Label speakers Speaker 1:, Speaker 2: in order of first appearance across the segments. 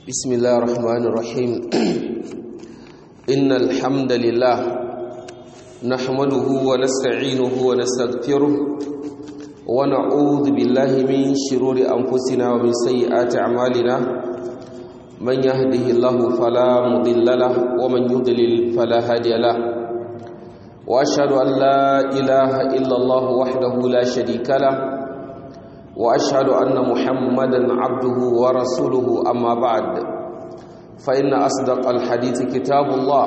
Speaker 1: بسم الله الرحمن الرحيم إن الحمد لله نحمده ونستعينه ونستغفره ونعوذ بالله من شرور أنفسنا ومن سيئات أعمالنا من يهده الله فلا مضل له ومن يضلل فلا هادي له وأشهد أن لا إله إلا الله وحده لا شريك له وأشهد أن محمدا عبده ورسوله أما بعد فإن أصدق الحديث كتاب الله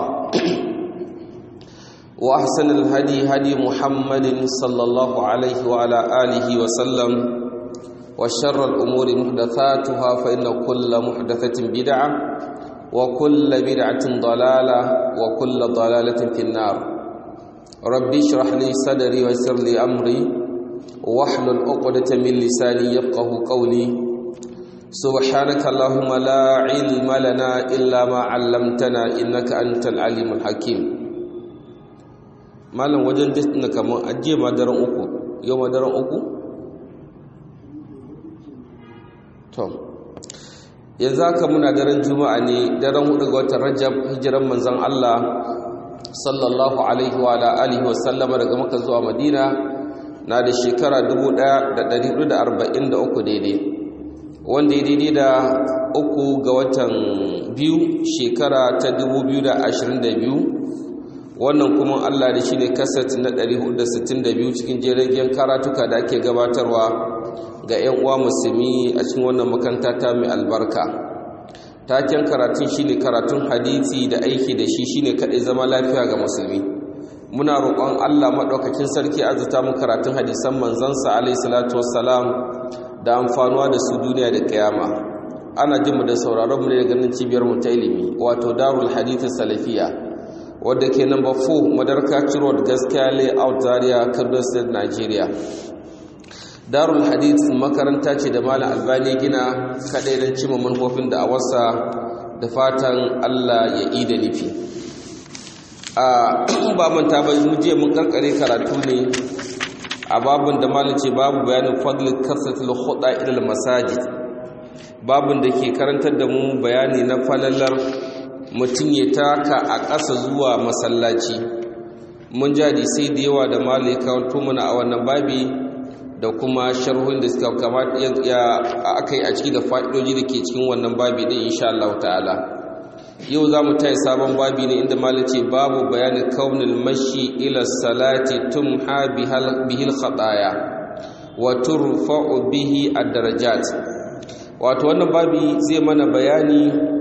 Speaker 1: وأحسن الهدي هدي محمد صلى الله عليه وعلى آله وسلم وشر الأمور محدثاتها فإن كل محدثة بدعة وكل بدعة ضلالة وكل ضلالة في النار ربي اشرح لي صدري ويسر لي أمري واحلل عقدة من لساني يفقهوا قولي سبحانك اللهم لا علم لنا إلا ما علمتنا إنك أنت العليم الحكيم malam wajen distina kaman ajiye madaran uku yau madaran uku to yanzu haka muna daren juma'a ne daren 4 ga watan Rajab hijiran manzon Allah sallallahu alaihi wa alihi wa sallama daga Makka zuwa Madina na da shekara 1443 daidai wanda ya daidai da 3 ga watan biyu shekara ta 2022 wannan kuma Allah da shi ne kasat na 462 cikin jerin karatuka da ake gabatarwa ga 'yan uwa musulmi a cikin wannan makaranta ta mai albarka taken karatun shine karatun hadisi da aiki da shi shine kadai zama lafiya ga musulmi muna roƙon Allah maɗaukakin sarki azuta mu karatun hadisan manzansa alayhi salatu wassalam da amfanuwa da su duniya da kiyama ana jin mu da sauraron mu ne ganin cibiyar mu ta ilimi wato Darul Hadith Salafiya wadda ke number 4 Madarka Road Gaskiya Layout Zaria Kaduna State Nigeria Darul Hadith makaranta ce da Malam Albani gina kadai don cimma manufofin da awarsa da fatan Allah ya ida nufi ba manta ba mu je mun karkare karatu ne a babun da malam ce babu bayanin fadl kasratul khuda ila masajid babun da ke karantar da mu bayani na falalar mutum ya taka a ƙasa zuwa masallaci mun ji sai da yawa da malam ya kawo mana a wannan babi da kuma sharhohin da suka kamata ya akai a ciki da fa'idoji da ke cikin wannan babi din insha Allah ta'ala yau za mu tayi sabon babi ne inda malace babu bayanin kaunil mashi ila salati tumha bihil khataya wa turfa'u bihi ad-darajat wato wannan babi zai mana bayani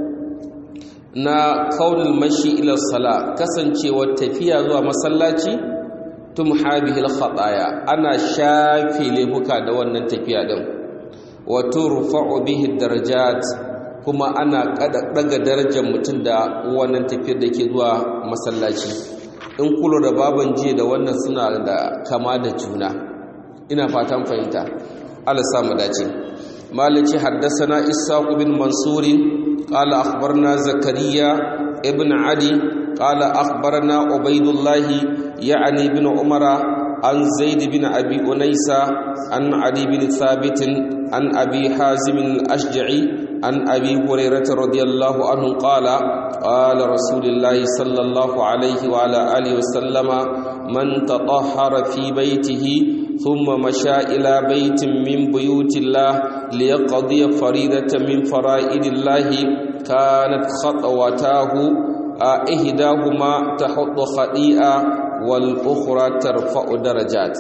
Speaker 1: na kaunil mashi ila sala kasancewar tafiya zuwa masallaci tumha bihil khataya ana shafe laifuka da wannan tafiya din wa turfa'u bihi ad-darajat kuma ana daga darajar mutum da wannan tafiyar da ke zuwa masallaci in kula da baban jiya da wannan suna da kama da juna ina fatan fahimta Allah sa mu dace malici haddathana ishaq bin mansur qala akhbarna zakariya ibn ali qala akhbarna ubaydullah ya'ni ibn umara an zaid bin abi unaysa an ali bin thabit an abi hazim al-ashja'i عن أبي هريرة رضي الله عنه قال قال رسول الله صلى الله عليه وعلى آله وسلم من تطهر في بيته ثم مشى إلى بيت من بيوت الله ليقضي فريضة من فرائض الله كانت خطوتاه إحداهما تحط خطيئة والأخرى ترفع درجات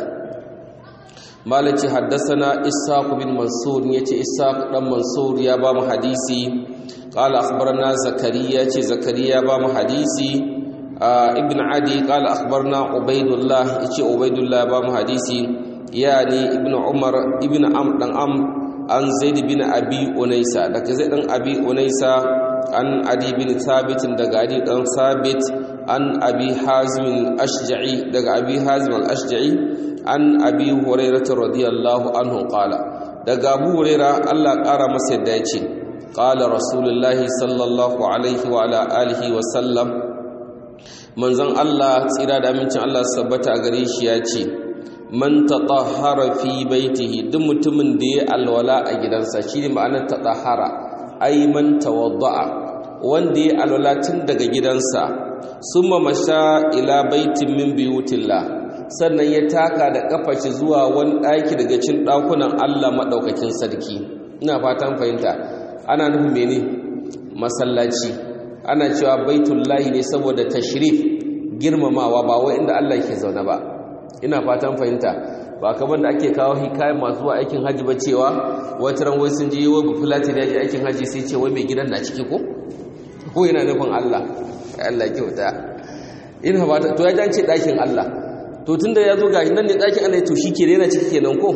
Speaker 1: malaci haddasana ishaq bin mansur yace ishaq dan mansur ya ba mu hadisi qala akhbarana zakariya yace zakariya ba mu hadisi ibn adi qala akhbarna ubaydullah yace ubaydullah ba mu hadisi yani ibn umar ibn am dan am an zaid bin abi unaysa daga zaid dan abi unaysa an adi bin thabit daga adi dan thabit an abi hazim al-ashja'i daga abi hazim al-ashja'i an abi hurairah radiyallahu anhu qala daga abu hurairah Allah kara masa yadda yace qala rasulullahi sallallahu alaihi wa ala alihi wa sallam manzon Allah tsira da amincin Allah sabbata a gare shi yace man tatahhara fi baitihi duk mutumin da ya alwala a gidansa shine ma'anar tatahhara ay man tawadda'a wanda ya alwala tun daga gidansa summa masha ila baitin min buyutillah sannan ya taka da kafashi zuwa wani daki daga cikin dakunan Allah madaukakin sarki. Ina fatan fahimta, ana nufin mene masallaci, ana cewa baitullahi ne saboda tashrif girmamawa ba wai inda Allah yake zaune ba. Ina fatan fahimta, ba kamar da ake kawo hikayar masu zuwa aikin haji ba cewa wata ran wai sun je wai bufulati da yaji aikin haji sai ce wai mai gidan na ciki ko yana nufin Allah. Allah kyauta. Ina fata to ya jance dakin Allah, to tunda ya zo gashi nan ne dakin Allah to shike yana ciki kenan ko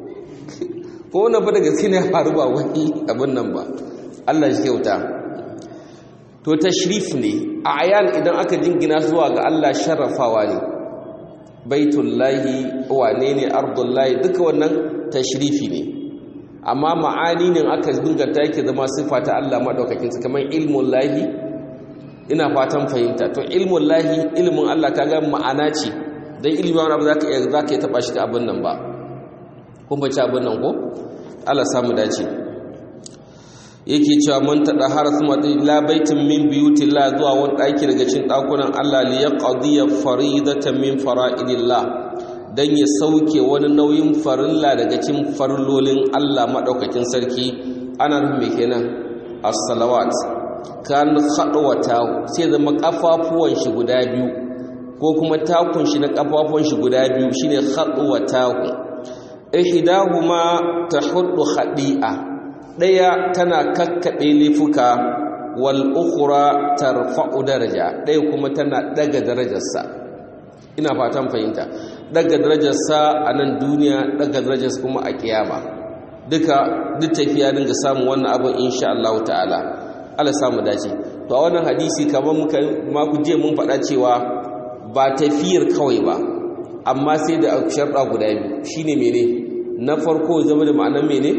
Speaker 1: wannan fa da gaske ne faru ba wani abin nan ba. Allah shi kyauta. To tashrif ne a ayan idan aka jingina zuwa ga Allah sharrafawa ne. Baitullahi wane ne ardullahi duka wannan tashrifi ne, amma ma'ani ne aka dinganta yake zama sifa ta Allah madaukakin sa kamar ilmul lahi. Ina fatan fahimta, to ilmul lahi ilmin Allah kaga ma'ana ce dan ilmi wani abu zaka iya taba shi da abin nan ba, kun bace abin nan ko Allah samu dace. Yake cewa man tada harasuma la baitin min buyutillah zuwa wani daki daga cikin dakunan Allah li yaqdiya faridatan min fara'idillah dan ya sauke wani nauyin farilla daga cikin farlolin Allah madaukakin sarki. Ana nufin me kenan as-salawat kan khadwata sai zama kafafuwan shi guda biyu ko kuma takun shi na kafafuwan shi guda biyu shine khadwata. Ihdahuma tahuddu khadi'a, ɗaya tana kakkaɓe laifuka, wal ukhra tarfa'u daraja, ɗaya kuma tana daga darajarsa. Ina fatan fahimta, daga darajarsa a nan duniya, daga darajarsa kuma a kiyama. Duk tafiya dinga samun wannan abin insha Allah ta'ala. Allah samu dace. To a wannan hadisi kamar muku je mun faɗa cewa ba tafiyar kawai ba, amma sai da sharɗa guda biyu. Shine mene? Na farko zama da ma'anar mene?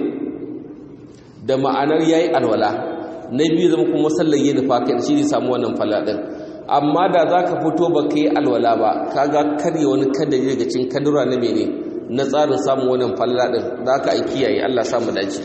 Speaker 1: Da ma'anar yayi alwala. Na biyu zama kuma sallar yin faka shi ne samu wannan faladin. Amma da zaka fito baka yi alwala ba, kaga kare wani kadari daga cikin kadura na mene na tsarin samun wannan faladin, zaka ai kiyaye. Allah samu dace.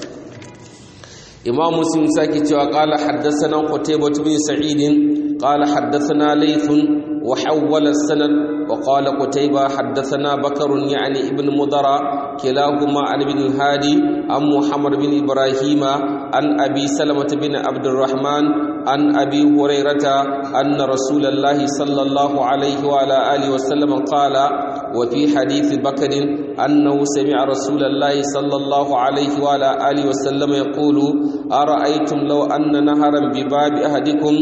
Speaker 1: Imam Muslim sake cewa qala haddathana Qutaybah bin Sa'id qala haddathana Layth wa hawwala as-sanad wa qala Qutaybah haddathana Bakr yani ibn Mudara kilahuma an ibn al-Hadi an Muhammad bin Ibrahim an Abi Salamah bin Abd al-Rahman an Abi Hurairah anna Rasulullah sallallahu alayhi wa ala alihi wa sallam qala wa fi hadith Bakr annahu sami'a Rasulullah sallallahu alayhi wa ala alihi wa sallam yaqulu أرأيتم لو أن نهرا بباب أحدكم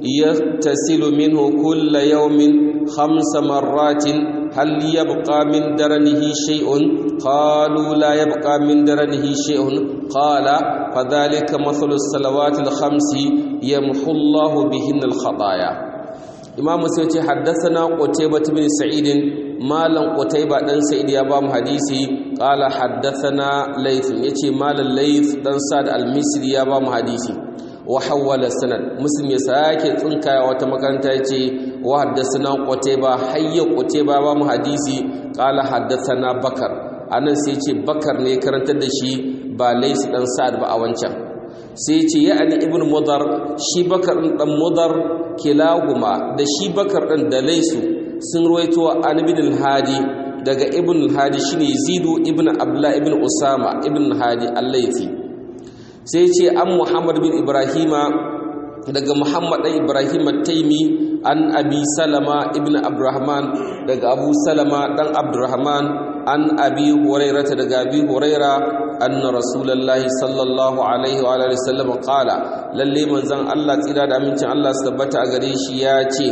Speaker 1: يغتسل منه كل يوم 5 مرات هل يبقى من درنه شيء؟ قالوا لا يبقى من درنه شيء. قال فذلك مثل الصلوات الخمس يمحو الله بهن الخطايا. إمام مسلم حدثنا قتيبة بن سعيد مالا قتيبة بن سعيد يابام حديثي قال حدثنا ليث يتي مال الليث بن سعد المصري يابام حديثي وحول السند. مسلم يساكي تنكا وتمكنتا يتي وحدثنا قتيبة حي قتيبة يابام حديثي قال حدثنا بكر أنا سيتي بكر ne karantar da shi ba Lays dan Sa'ad ba a wancan. Sai ce ya ani ibn Mudar, shi Bakar din dan Mudar kilahuma da shi Bakar din da Laysu sun ruwaito an ibn al-Hadi daga ibn al-Hadi shine Zidu ibn Abdullah ibn Usama ibn al-Hadi al-Laythi. Sai ce an Muhammad bin Ibrahima daga Muhammad dan Ibrahim at-Taymi an Abi Salama ibn Abdurrahman daga Abu Salama dan Abdurrahman an Abi Hurairah daga Abi Hurairah anna Rasulullahi sallallahu alaihi wa alihi wasallam qala lalle manzon Allah tsira da amincin Allah su tabbata a gare shi ya ce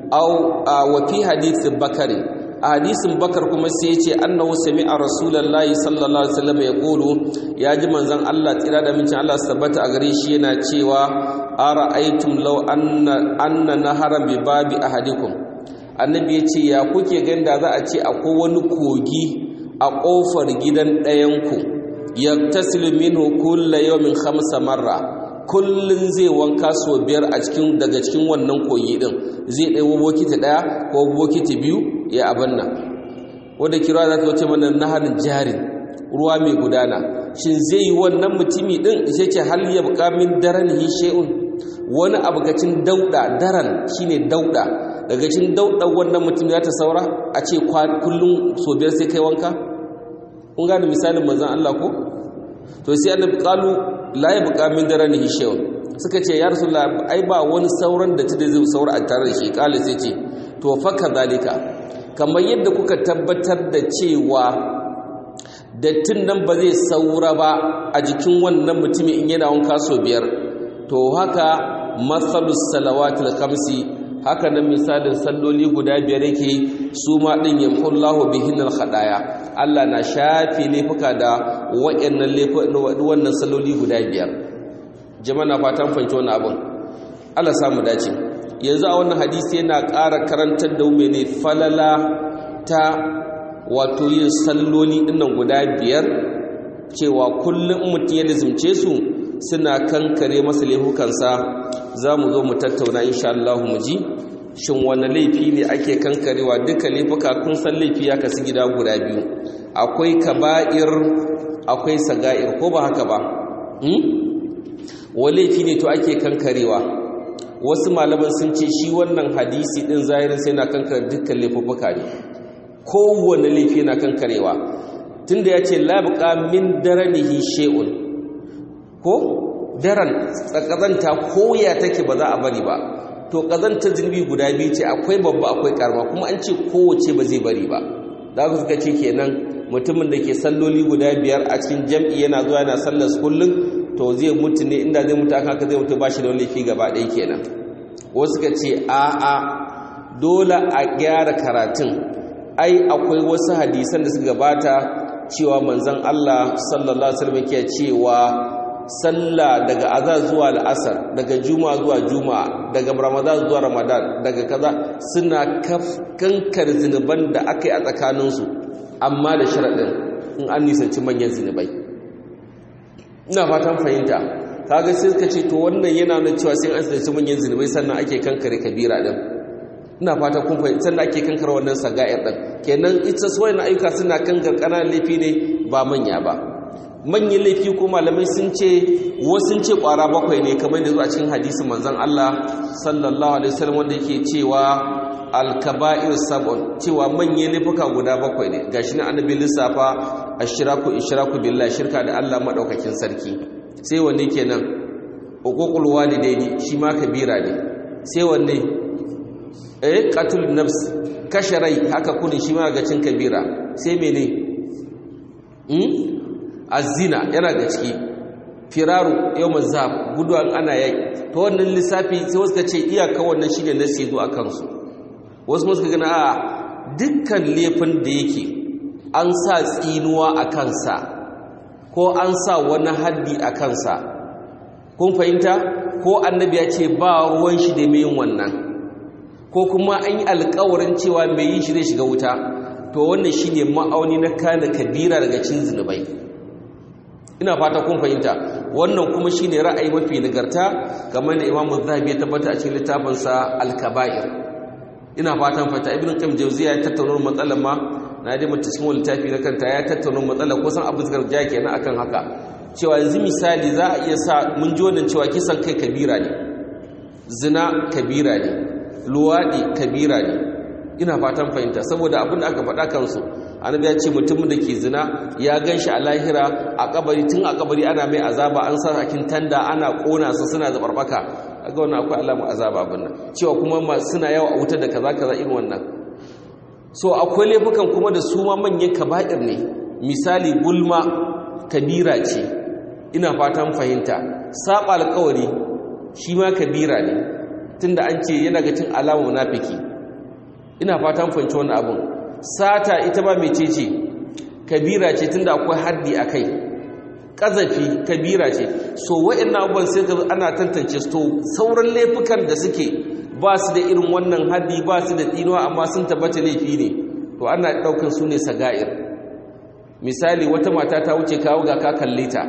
Speaker 1: wa fi hadith Bakari, a hadisin Bakar kuma sai ya ce annahu sami'a Rasulullahi sallallahu alaihi wasallam yaqulu ya ji manzon Allah tsira da amincin Allah su tabbata a gare shi yana cewa ara'aytum law anna nahara bi babi ahadikum. Annabi ya ce ya kuke ganda za a ce akwai wani kogi a kofar gidan ɗayanku yaktasilu minhu kullu yawmin 5 marra, kullun zai wanka so 5 a cikin daga cikin wannan kogi din, zai ɗaya bokiti ɗaya ko bokiti 2 ya abin nan. Wanda kira za ta wace mana naharin jarin ruwa mai gudana shin zai yi wannan mutumi din yace hal yabqa min daranihi shay'un wani abugacin dauda daran shine dauda daga cikin dauda wannan mutum ya ta saura a ce kullum so biyar sai kai wanka kun gane misalin manzon Allah ko to sai annabi qalu la yabqa min daranihi shay'un suka ce ya rasulullah ai ba wani sauran da zai saura a tare da shi kale sai ce to fa kadalika kamar yadda kuka tabbatar da cewa dattin nan ba zai saura ba a jikin wannan mutumin in yana wanka so biyar to haka matsalus salawatul khamsi haka nan misalin salloli guda biyar yake su ma din yamhullahu bihinal khadaya Allah na shafi laifuka da wannan salloli guda biyar jama'a na fatan fanci wannan abin Allah samu dace yanzu a wannan hadisi yana ƙara karantar da mu ne falala ta wato yin salloli dinnan guda biyar cewa kullum mutum ya lazimce su suna kankare masa laifukansa za mu zo mu tattauna insha Allah mu ji shin wani laifi ne ake kankarewa duka laifuka kun san laifi ya kasu gida guda biyu akwai kaba'ir akwai saga'ir ko ba haka ba wani laifi ne to ake kankarewa wasu malaman sun ce shi wannan hadisi din zahirin sai na kankare dukkan laifuka ne kowane laifi na kankarewa tunda ya ce labqa min daranihi shay'un ko daren tsakazanta koya take ba za a bari ba to kazanta zunubi guda biyu ce akwai babba akwai karama kuma an ce kowace ba zai bari ba da ku suka ce kenan mutumin da ke salloli guda biyar a cikin jam'i yana zuwa yana sallar kullum to zai mutu ne inda zai mutu haka zai mutu bashi da wani laifi gaba ɗaya kenan wasu suka ce a'a dole a gyara karatun ai akwai wasu hadisan da suka gabata cewa manzon Allah sallallahu alaihi wasallam yake cewa sallah daga azhar zuwa al'asar daga juma'a zuwa juma'a daga ramadan zuwa ramadan daga kaza suna kankar zinuban da aka yi a tsakaninsu amma da sharadin in an nisanci manyan zinubai ina fatan fahimta kaga sai suka ce to wannan yana nuna cewa sai an nisanci manyan zinubai sannan ake kankare kabira din ina fata kun fahimta sannan ake kankare wannan saga'ir din kenan ita suwayen ayyuka suna kankar kananan laifi ne ba manya ba manyan laifi ko malamai sun ce wasu ce kwara bakwai ne kamar da zuwa cikin hadisin manzon Allah sallallahu alaihi wasallam wanda yake cewa al-kaba'ir sab'un cewa manyan laifuka guda bakwai ne gashi ne annabi lissafa ishraku billahi shirka da Allah madaukakin sarki sai wanne kenan uququl walidaini shi ma kabira ne sai wanne qatlun nafs kashe rai haka kunin shi ma ga cin kabira sai mene azina yana da ciki firaru yawmaz zab guduwan ana yaki to wannan lissafi sai wasu ka ce iyaka wannan shine na sido akan su wasu suka gana a dukkan laifin da yake an sa tsinuwa a kansa ko an sa wani haddi a kansa kun fahimta ko annabi ya ce ba ruwan shi da mai yin wannan ko kuma an yi alƙawarin cewa mai yin shi zai shiga wuta to wannan shine ma'auni na kana kabira daga cin zinubai ina fata kun fahimta wannan kuma shine ra'ayi mafi nagarta kamar da Imam Az-Zahabi ya tabbata a cikin littafin sa Al-Kaba'ir ina fatan fata Ibn Qayyim Jawziyya ya tattauna matsalar ma na da mutum cikin littafi na kanta ya tattauna matsalar kusan abu zakar ja kenan akan haka cewa yanzu misali za a iya sa mun ji wannan cewa kisan kai kabira ne zina kabira ne luwadi kabira ne ina fatan fahimta saboda abin da aka faɗa kansu annabi ya ce mutumin da ke zina ya ganshi a lahira a kabari tun a kabari ana mai azaba an sa akin tanda ana kona su suna zabarbaka ga wannan akwai alamu azaba abin nan cewa kuma suna yawa a wuta da kaza kaza irin wannan so akwai laifukan kuma da su ma manyan kaba'ir ne misali gulma kabira ce ina fatan fahimta saba alƙawari shi ma kabira ne tunda an ce yana ga cin alamu munafiki ina fatan fahimci wannan abun sata ita ba mecece kabira ce tunda akwai haddi akai kazafi kabira ce so wa'annan abubuwan sai ga ana tantance su to sauran laifukan da suke ba su da irin wannan haddi ba su da tsinuwa amma sun tabbata laifi ne to ana daukar su ne saga'ir misali wata mata ta wuce kawo ga ka kalle ta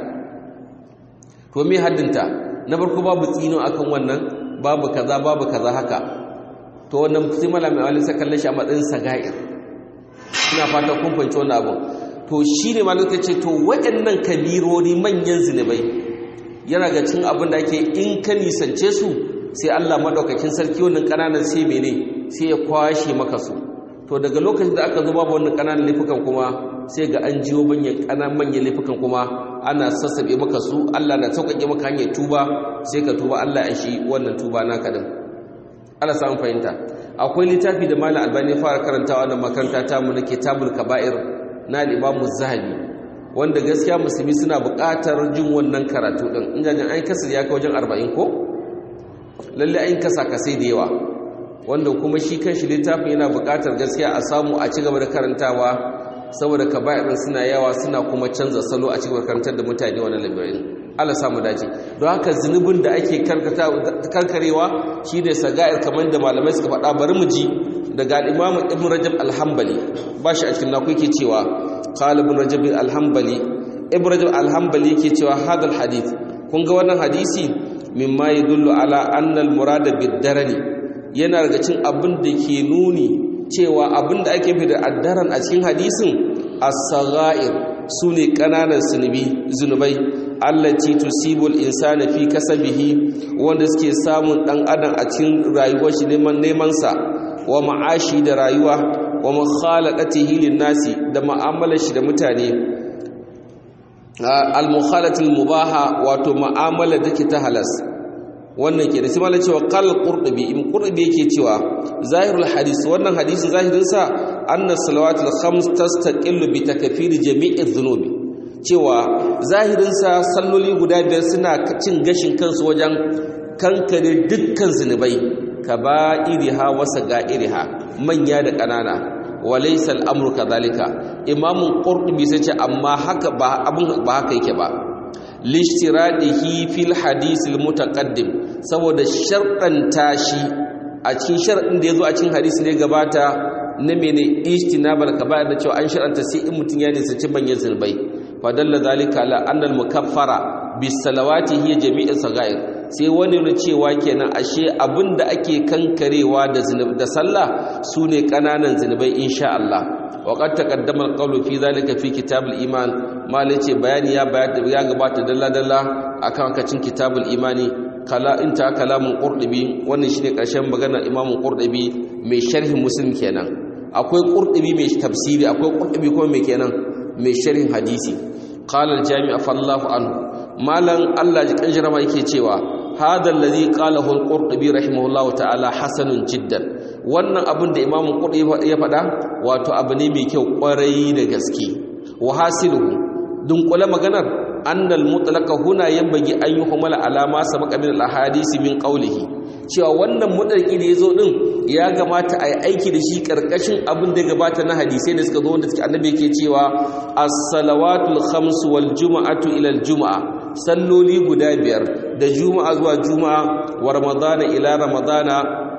Speaker 1: to me haddinta na farko babu tsino akan wannan babu kaza haka to wannan sai malami wali sai kalle shi a matsayin saga'ir ina fata kun fahimci wannan abu to shine malaka ce to waɗannan kabirori manyan zinubai yana ga cin abin da ake in ka nisance su sai Allah madaukakin sarki wannan kananan sai mene sai ya kwashe maka su to daga lokacin da aka zo babu wannan kananan laifukan kuma sai ga an jiwo manyan laifukan kuma ana sassabe maka su Allah na sauƙaƙe maka hanyar tuba sai ka tuba Allah ya shi wannan tuba naka din Allah samu fahimta akwai littafi da Malam Albani ya fara karantawa da makaranta ta mu na Kitabul Kaba'ir na Imam Zahabi wanda gaskiya musulmi suna buƙatar jin wannan karatu din in jajin an kasa ya kai wajen 40 ko lalle an kasa kasai da yawa wanda kuma shi kanshi littafin yana buƙatar gaskiya a samu a ci gaba da karantawa saboda kaba'irin suna yawa suna kuma canza salo a cikin karantar da mutane wannan labarin Allah samu dace don haka zunubin da ake karkarewa shine saga'ir kamar da malamai suka faɗa bari mu ji daga al-Imam Ibn Rajab al-Hanbali bashi a cikin naku yake cewa qala Ibn Rajab al-Hanbali Ibn Rajab al-Hanbali yake cewa hadal hadith kun ga wannan hadisi mimma yadullu ala anna al-murada bid-darani yana daga cikin abin da ke nuni cewa abin da ake fi da addaran a cikin hadisin as-sagha'ir sune kananan zunubai allati tusibul insana fi kasabihi wanda suke samun dan adam a cikin rayuwar shi neman sa wa ma'ashi da rayuwa wa mukhalaqatihi lin-nasi da mu'amalar shi da mutane al-mukhalatul mubaha wato mu'amala da ke ta halas wannan ke da sai malai cewa qal qurtubi in qurtubi yake cewa zahirul hadis wannan hadisi zahirin sa anna salawatul khams tastaqillu bi takfiri jami'i dhunubi cewa zahirin sa salloli guda biyar suna cin gashin kansu wajen kankare dukkan zinubai kaba'iriha wa saga'iriha manya da kanana walaysa al-amru kadhalika imamu qurtubi sai ce amma haka ba abun ba haka yake ba lishtiradihi fil hadith al-mutaqaddim saboda sharɗan tashi a cikin sharɗin da yazo a cikin hadisi ne gabata na mene ijtinabal kaba'ir da cewa an sharɗanta sai in mutun ya nisanci manyan zulbai fa dalla zalika la anna al-mukaffara bis salawati hiya jami'u sagair sai wani ne cewa kenan ashe abinda ake kankarewa da zunub da sallah sune kananan zunubai insha Allah وقد تقدم القول في ذلك في كتاب الإيمان ما ليتي بياني يا غبات دلا دلا akan kacin kitabul imani kala inta kalamun qurtubi wannan shine karshen maganar imam qurtubi mai sharhin muslim kenan akwai qurtubi mai tafsiri akwai qurtubi kuma mai kenan mai sharhin hadisi qala al-jami' fallahu anhu malan Allah ji kanjirama yake cewa hada allazi qalahu al-qurtubi rahimahullahu ta'ala hasanun jiddan wannan abin da imamu qurtubi ya faɗa wato abu ne mai kyau kwarai da gaske wa hasiluhu dunkula maganar annal mutlaqa huna yanbaghi an yuhmala alama sabaqa min al-ahadisi min qawlihi cewa wannan mutlaqi da yazo din ya gamata ai aiki da shi karkashin abin da gabata na hadisai da suka zo wanda suke annabi yake cewa as-salawatul khams wal jumu'atu ila al-jumu'ah salloli guda biyar da juma'a zuwa juma'a wa ramadana ila ramadana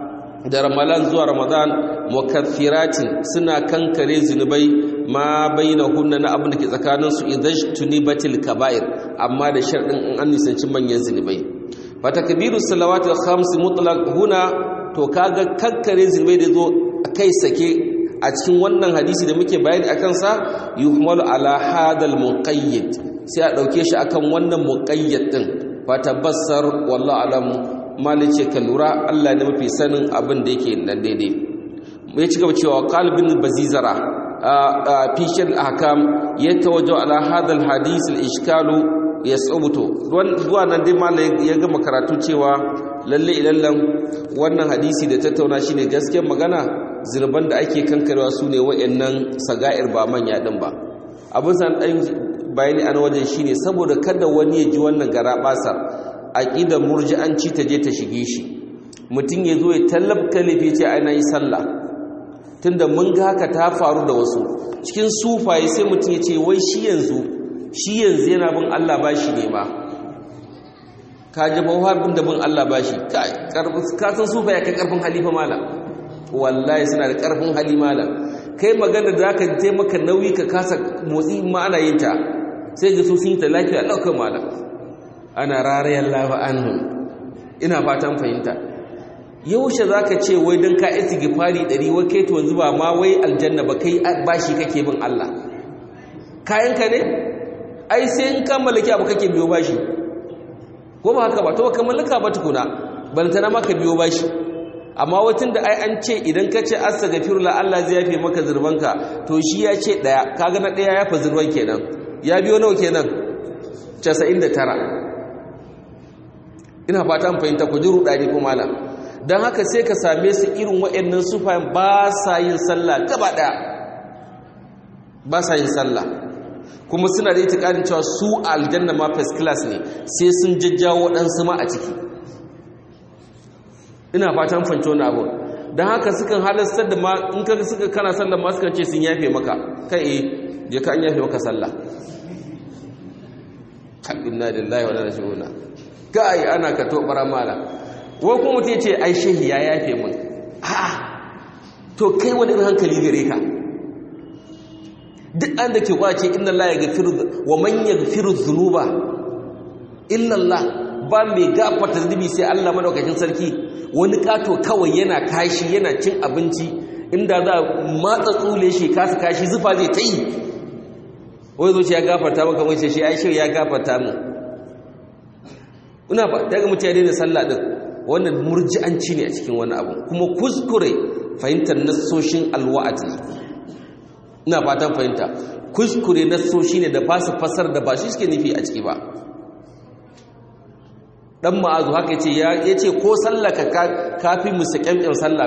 Speaker 1: da ramadan zuwa ramadan mukaffiratin suna kankare zinubai ma bainahunna na abin da ke tsakanin su idajtunibatil kaba'ir amma da sharadin in an nisanci manyan zinubai fa takbiru salawatil khams mutlaq huna to kaga kankare zinubai da zo kai sake a cikin wannan hadisi da muke bayani akan sa yuhmalu ala hadal muqayyid sai a dauke shi akan wannan muqayyad din fa tabassar wallahu alam malice ka lura Allah ne mafi sanin abin da yake nan daidai ya ci gaba cewa qalbin bazizara fi shar al-ahkam yatawajjahu ala hadha al-hadith al-ishkalu yas'ubutu duwa nan dai malai ya gama karatu cewa lalle ilallan wannan hadisi da tattauna shine gaskiyar magana zurban da ake kankarewa sune wayannan saga'ir ba manya din ba abin san dan bayani an wajen shine saboda kada wani ya ji wannan garabasa aqidar murji'anci ta je ta shige shi mutum ya zo ya tallabta lafi ce ai nayi sallah tunda mun ga haka ta faru da wasu cikin sufaye sai mutum ya ce wai shi yanzu yana bin Allah bashi ne ma ka ji bawar bin da bin Allah bashi ka san sufaye kai karfin halifa malam wallahi suna da karfin hali malam kai magana da zaka je maka nauyi ka kasa motsi ma ana yin ta sai ga su sun yi ta lafiya ɗaukar malam ana rarayar lafa anhu ina fatan fahimta yaushe zaka ce wai dan ka istighfari 100 wai kai to yanzu ba ma wai aljanna ba kai bashi kake bin Allah kayanka ne ai sai in ka mallaki abu kake biyo bashi ko ba haka ba to ka mallaka ba tukuna balantana ma ka biyo bashi amma watan da ai an ce idan ka ce astaghfirullah Allah zai yafe maka zurbanka to shi ya ce daya kaga na daya ya fa zurban kenan ya biyo nawa kenan 99 ina fata an fahimta ku ji rudani ko malam dan haka sai ka same su irin waɗannan sufayan ba sa yin sallah gaba daya ba sa yin sallah kuma suna da itikadin cewa su aljanna ma first class ne sai sun jajjawo waɗansu ma a ciki ina fatan fahimci wani abu don haka sukan halastar da ma in ka suka kana sallah ma sukan ce sun yafe maka kai je ka an yafe maka sallah inna lillahi wa inna ilaihi raji'un kai ana ka to bara mala wai kuma mutum ce ai shehi ya yafe mun a to kai wani irin hankali gare ka duk an da ke kwace inna Allah ya gafiru wa man yaghfiru dhunuba illa Allah ba mai gafarta zunubi sai Allah madaukakin sarki wani kato kawai yana kashi yana cin abinci inda za matsa tsule shi kasa kashi zufa zai ta yi wai zo ya gafarta maka mai shi ai shi ya gafarta mu ina ba daga mutum ya daina sallah din wannan murji'anci ne a cikin wani abu kuma kuskure fahimtar nassoshin alwa'd ne ina fatan fahimta kuskure nassoshi ne da ba su fasar da ba shi suke nufi a ciki ba dan ma'azu haka yace ko sallaka kafi musaqqam in sallah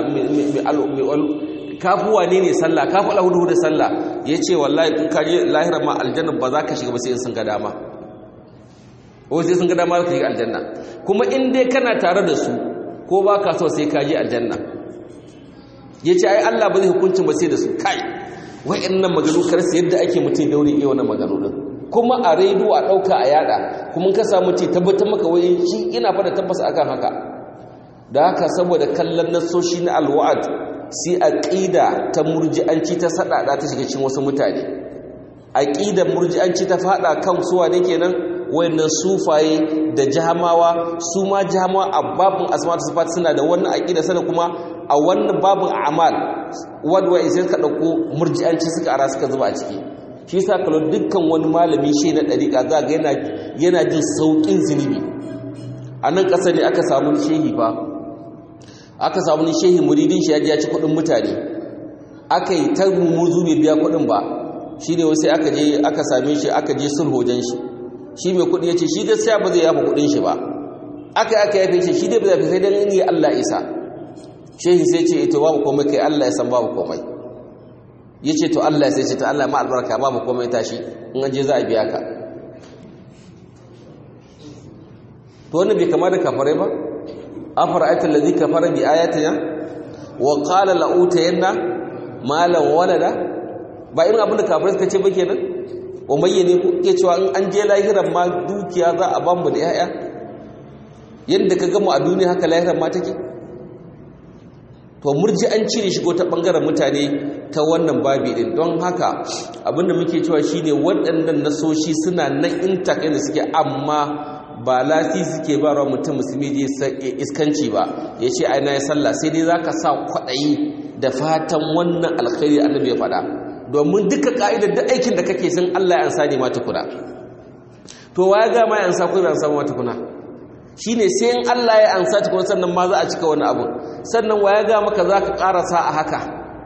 Speaker 1: kafi wane ne sallah kafi alhudu da sallah yace wallahi in kaje lahira ma aljanna ba za ka shiga ba sai in sun ga dama ko sai sun ga dama ka shiga aljanna kuma in dai kana tare da su ko ba ka so sai ka je aljanna yace ai Allah ba zai hukuncin ba sai da su kai wa'annan maganu karsu yadda ake mutum daure iya wannan maganu din kuma a rediyo a ɗauka a yada kuma ka samu ce tabbatar maka wai shi ina fada tabbas akan haka da haka saboda kallon nasoshi na alwa'ad sai aqida ta murji'anci ta sadada ta shiga cikin wasu mutane aqidar murji'anci ta fada kan suwa ne kenan wayannan sufaye da jahamawa su ma jahamawa a babun asma'u sifat suna da wannan aqida sana kuma a wannan babun a'mal wadwa sai ka dauko murji'anci suka ara suka zuba a ciki shi yasa kallon dukkan wani malami shi na dariƙa za ga yana jin saukin zinubi a nan ƙasa ne aka samu shehi fa aka samu ni shehi muridin shi ya ci kuɗin mutane aka yi ta murzu bai biya kuɗin ba shi ne wasu aka je aka same shi aka je sulhojen shi mai kuɗi ya ce shi gaskiya ba zai yafa kuɗin shi ba aka yafe shi dai ba zai fi sai dan in yi Allah isa shehi sai ce ito babu komai kai Allah ya san babu komai ya ce to Allah sai ce to Allah ma albarka babu komai tashi in an je za a biya ka to wannan bai kama da kafarai ba afara'aita allazi kafara bi ayatina wa qala la utayanna malan walada ba irin abin da kafirai suka ce ba kenan umayya ne ke cewa in an je lahiran ma dukiya za a bamu da yaya yadda ka gama a duniya haka lahiran ma take to murji'anci ne shigo ta bangaren mutane ta wannan babi din don haka abinda muke cewa shine waɗannan nasoshi suna nan intact da suke amma ba lati suke ba wa mutum musulmi je iskanci ba yace ai na yi sallah sai dai zaka sa kwadayi da fatan wannan alkhairi annabi ya faɗa domin duka ka'idar da aikin da kake san Allah ya ansa ne ma tukuna to waya ga ma ya ansa ko bai ansa ma tukuna shine sai in Allah ya ansa tukuna sannan ma za a cika wani abu sannan waya ga maka zaka karasa a haka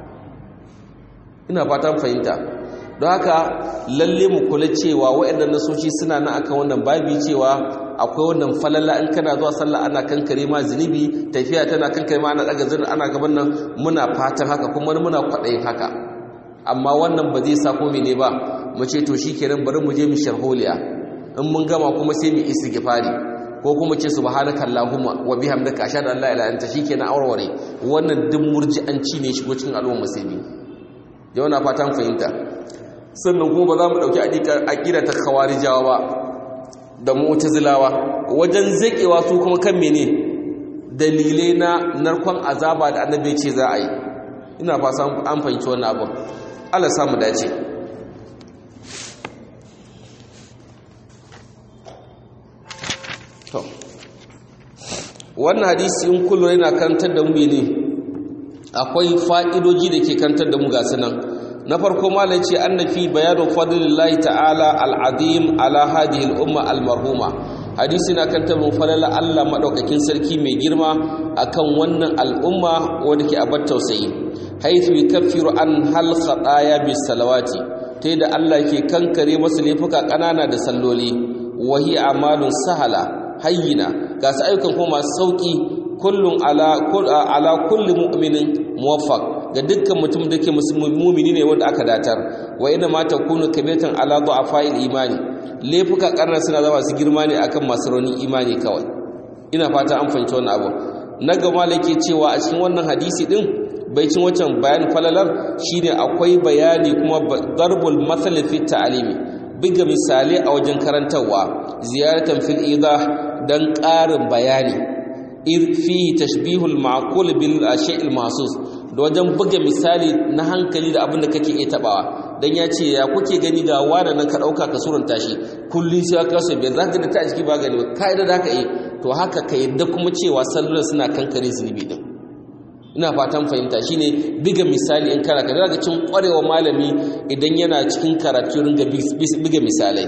Speaker 1: ina fatan fahimta don haka lalle mu kula cewa waɗannan nasoci suna nan akan wannan babi cewa akwai wannan falala in kana zuwa sallah ana kankare ma zunubi tafiya tana kankare ma ana daga zunubi ana gaban nan muna fatan haka kuma muna kwaɗayin haka amma wannan ba zai sa ko mene ba mu ce to shikenan bari mu je mu sharholiya in mun gama kuma sai mu istighfari ko kuma ce subhanaka allahumma wa bihamdika ashhadu an la ilaha illa anta shikenan aurware wannan duk murji'anci ne shigo cikin al'ummar musulmi yau na fatan fahimta sannan kuma ba za mu dauki aqida ta khawarijawa ba da mu'tazilawa wajen zakewa su kuma kan mene dalilai na narkon azaba da annabi ce za a yi ina fasa an fahimci wannan abin Allah samu dace to wannan hadisi in kullu yana kantar da mu ne akwai fa'idoji da ke kantar da mu ga sunan na farko malai ce annafi bayanu fadlillahi ta'ala al'azim ala hadhihi al'umma al-marhuma hadisi na kan tabbun falala Allah madaukakin sarki mai girma akan wannan al'umma wanda ke abar tausayi haythu yukaffiru an hal khataya bis salawati ta da Allah ke kankare masu laifuka kanana da salloli wahi amalun sahala hayyina ga su ayyukan kuma masu sauki kullun ala kulli mu'minin muwaffaq ga dukkan mutum da ke mu'mini ne wanda aka datar wa inna ma takunu kabatan ala du'afa'il imani laifuka karna suna zama su girma ne akan masu raunin imani kawai ina fata an fahimci wannan abu na gaba lake cewa a cikin wannan hadisi din baicin wancan bayan falalar shine akwai bayani kuma darbul masal fi ta'limi biga misali a wajen karantarwa ziyaratan fil idah dan ƙarin bayani fi tashbihul ma'qul bil shay'il mahsus da wajen buga misali na hankali da abin da kake iya tabawa dan ya ce ya kuke gani ga wani nan ka dauka ka surunta shi kullun sai ka kasa bai zaka da ta jiki ba gani kai da haka to haka ka yadda kuma cewa sallar suna kankare zunubi din ina fatan fahimta shine biga misali in kana ka daga cikin kwarewa malami idan yana cikin karatu ringa biga misalai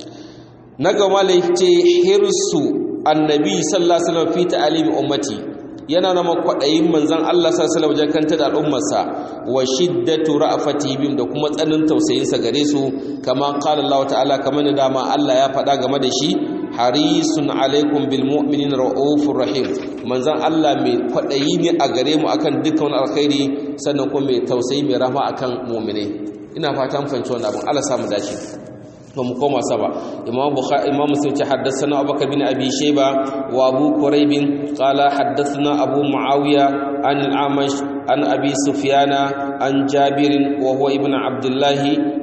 Speaker 1: na ga malai ce hirsu annabi sallallahu alaihi wasallam fi ta'limi ummati yana nama kwadayin manzon Allah sallallahu alaihi wasallam wajen kanta da al'ummarsa wa shiddatu ra'fati bihim da kuma tsanin tausayin sa gare su kama qala Allah ta'ala kamar da dama Allah ya faɗa game da shi harisun alaikum bil mu'minina raufur rahim manzon Allah mai kwadayi ne a gare mu akan dukkan alkhairi sannan kuma mai tausayi mai rahma akan mu'mine ina fatan fahimci wannan abin Allah samu dace to mu koma saba imam bukhari imam muslim ce haddathana abubakar bin abi shayba wa abu quraib qala haddathana abu muawiya an al-amash an abi sufyana an jabir wa huwa ibn abdullah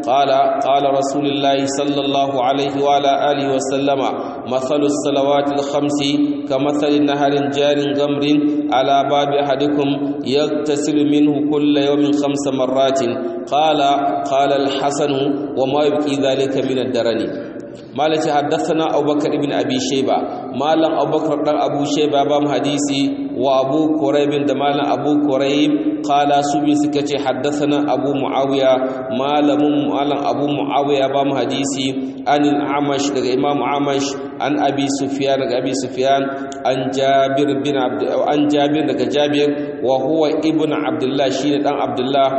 Speaker 1: qala rasulullah sallallahu alayhi wa ala alihi wa sallama mathalus salawati al-khamsi kamathali naharin jarin gamrin ala babi ahadikum yaktasilu minhu kull yawmin 5 marratin qala al-hasan wa ma yubqi dhalika min الدرني مالك حدثنا أبو بكر بن أبي شيبة مالك أبو بكر بن أبو شيبة بام حديثي وأبو كريب دمال أبو كريب قال سبي سكتي حدثنا أبو معاوية مالك أبو معاوية بام حديثي عن الأعمش إمام عمش عن أبي سفيان عن جابر بن جابر وهو ابن عبد الله شين عبد الله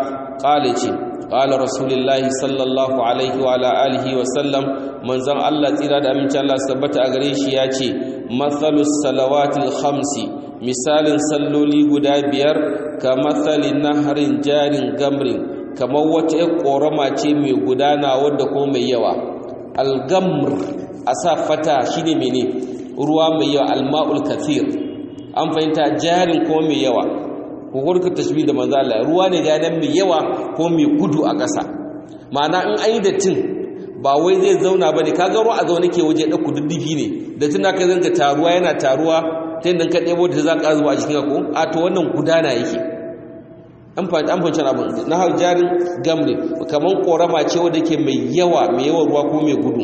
Speaker 1: قال رسول الله صلى الله عليه وعلى آله وسلم من زم الله تيرا da amincin Allah sabbata a gare shi yace mathalus salawatil khamsi misalin salloli guda biyar ka mathalin nahrin jarin gamrin kamar wata korama ce mai gudana wadda ko mai yawa al-gamr asafata shine mene ruwa mai yawa al-ma'ul kathir an fahimta jarin ko mai yawa ko gurka tashbih da manzo Allah ruwa ne ga nan mai yawa ko mai gudu a ƙasa ma'ana in ayi da tin ba wai zai zauna bane kaga ruwa a zaune ke waje da kududdufi ne da tun aka zanga taruwa yana taruwa ta yadda ka ɗebo da za ka zuwa a jikin ko a to wannan gudana yake an fahimci abin na hau jarin gamre kamar korama ce wadda ke mai yawan ruwa ko mai gudu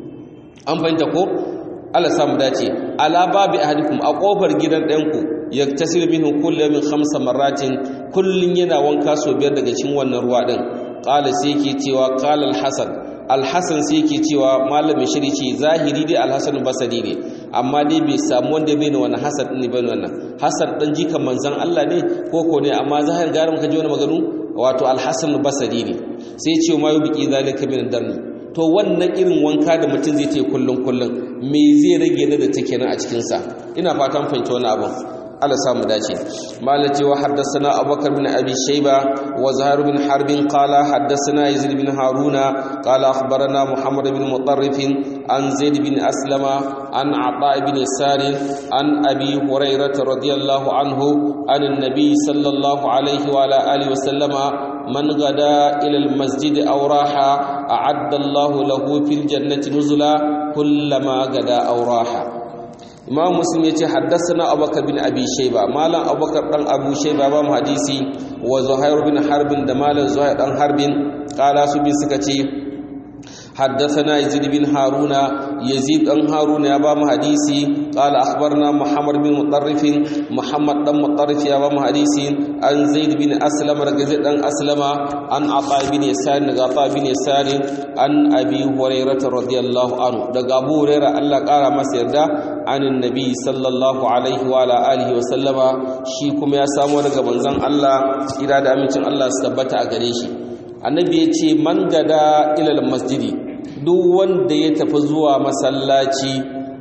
Speaker 1: an fahimta ko Allah samu dace ala babi ahadikum a kofar gidan ɗanku yaktasir minhu kullu min 5 marratin kullun yana wanka so biyar daga cikin wannan ruwa din qala sai yake cewa qala al-hasan sai yake cewa malamin shiri ce zahiri dai al-hasan basri ne amma dai bai samu wanda bai ne wannan hasan din bane wannan hasan dan jikan manzon Allah ne ko ne amma zahir garin ka ji wani maganu wato al-hasan basri ne sai ce ma yubi zalika min darni to wannan irin wanka da mutum zai ce kullun me zai rage ne da take nan a cikin sa ina fatan fahimci wannan abin Allah samu dace malati wa haddathana abubakar bin abi shayba wa zahir bin harb qala haddathana yazid bin haruna qala akhbarana muhammad bin mutarrif an zaid bin aslama an ata ibn sarin an abi hurairah radiyallahu anhu an an-nabi sallallahu alayhi wa ala alihi wa sallama man gada ila al-masjid aw raha a'adda Allah lahu fil jannati nuzula kullama gada aw raha imam muslim yace haddathana abubakar bin abi shayba malam abubakar dan abu shayba ba mu hadisi wa zuhair bin harbin da malam zuhair dan harbin qala su bi suka ce حدثنا يزيد بن هارون يزيد بن هارون يا بام حديثي قال أخبرنا محمد بن مطرف محمد بن مطرف يا بام حديثي عن زيد بن أسلم رجزيد بن أسلم عن عطاء بن يسار عطاء بن يسار عن أبي هريرة رضي الله عنه دغ أبو هريرة الله قال ما سيردا عن النبي صلى الله عليه وعلى آله وسلم shi kuma ya samu daga manzon Allah ira da amincin Allah su tabbata a gare shi annabi ya ce man gada ilal masjidi duk wanda ya tafi zuwa masallaci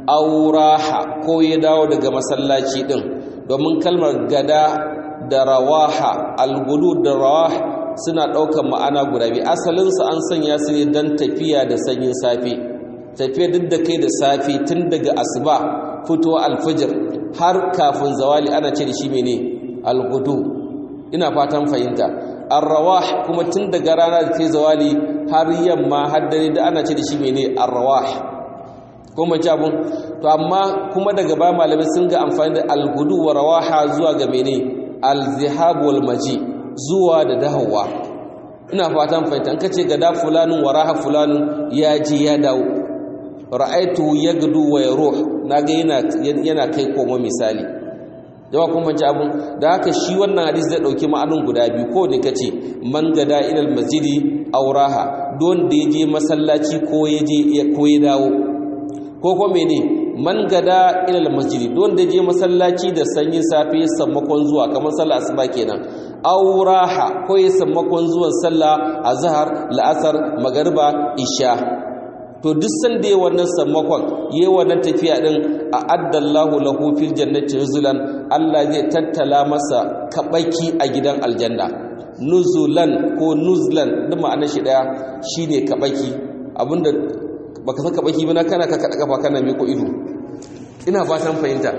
Speaker 1: auraha ko ya dawo daga masallaci din domin kalmar gada da rawaha algudu da rawah suna ɗaukar ma'ana guda biyu asalinsu an sanya su ne don tafiya da sanyin safe tafiya duk da kai da safe tun daga asuba fito alfijir har kafin zawali ana ce da shi mene algudu ina fatan fahimta arrawah kuma tun daga rana da ta zawali har yamma har dare da ana ce da shi mene arrawah kuma jabun to amma kuma daga ba malamai sun ga amfani da algudu wa rawaha zuwa ga mene alzihab wal maji zuwa da dahawa ina fatan fahimta an kace gada fulanin waraha fulanin ya ji ya dawo ra'aitu yagdu wa yaruh naga yana kai komo misali yawa kuma ji abun da haka shi wannan hadisi zai dauki ma'anun guda biyu ko ne kace man gada ilal masjidi auraha don da yaje masallaci ko yaje ko ya dawo ko kuma mene man gada ilal masjidi don da yaje masallaci da sanyin safe sammakon zuwa kamar sallar asuba kenan auraha ko ya sammakon zuwan sallah azhar la'asar magriba isha to duk sanda yayin wannan sammakon yayin wannan tafiya din a'addallahu lahu fil jannati nuzulan Allah zai tattala masa kabaki a gidan aljanna nuzulan ko nuzlan duk ma'anar shi daya shine kabaki abinda baka san kabaki ba na kana ka kada kafa kana miko ido ina fatan fahimta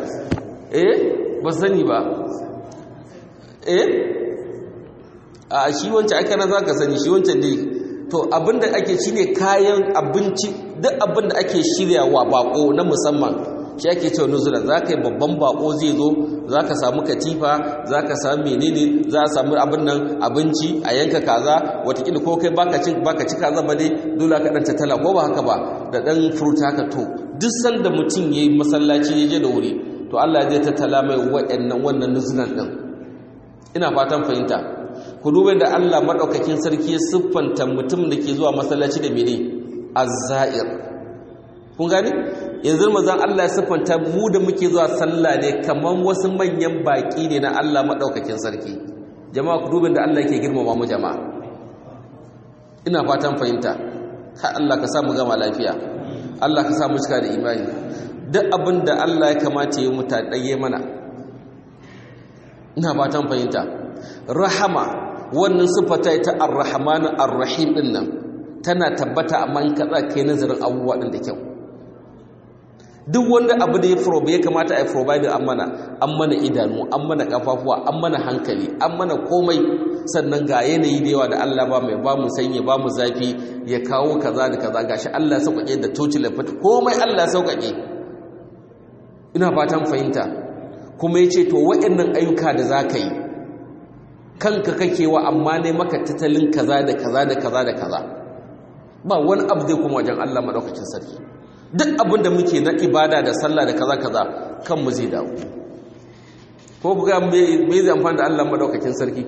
Speaker 1: ba sani ba a shi wancan aka na zaka sani shi wancan dai to abinda ake shine kayan abinci duk abinda ake shiryawa bako na musamman shi ake cewa nuzulan zaka yi babban bako zai zo zaka samu katifa zaka samu menene za a samu abin nan abinci a yanka kaza watakila ko kai baka ci kaza ba dai dole ka dan tattala ko ba haka ba da dan fruit haka to duk sanda mutum yayi masallaci yaje da wuri to Allah zai tattala mai wannan nuzulan din ina fatan fahimta ku duba da Allah madaukakin sarki ya siffanta mutum da ke zuwa masallaci da mene azzair kun gani yanzu manzon Allah ya siffanta mu da muke zuwa sallah ne kaman wasu manyan baki ne na Allah madaukakin sarki jama'a ku duba da Allah yake girmama mu jama'a ina fatan fahimta Allah ka sa mu gama lafiya Allah ka sa mu cika da imani duk abin da Allah ya kamata ya muta daye mana ina fatan fahimta rahama wannan sifata ta ar-rahman ar-rahim din nan tana tabbata amma in kaza kai nazarin abubuwa din da kyau duk wanda abu da ya kamata a provide an mana idanu an mana kafafuwa an mana hankali an mana komai sannan ga yanayi da yawa da Allah ba mai ba mu sanye ba mu zafi ya kawo kaza da kaza gashi Allah ya sauƙaƙe da total fata komai Allah ya sauƙaƙe ina fatan fahimta kuma yace to waɗannan ayyuka da zaka yi kanka kake wa amma ne maka tattalin kaza da kaza da kaza da kaza ba wani abu zai kuma wajen Allah madaukakin sarki duk abin da muke na ibada da sallah da kaza kaza kanmu zai dawo ko ku ga me zai amfani da Allah madaukakin sarki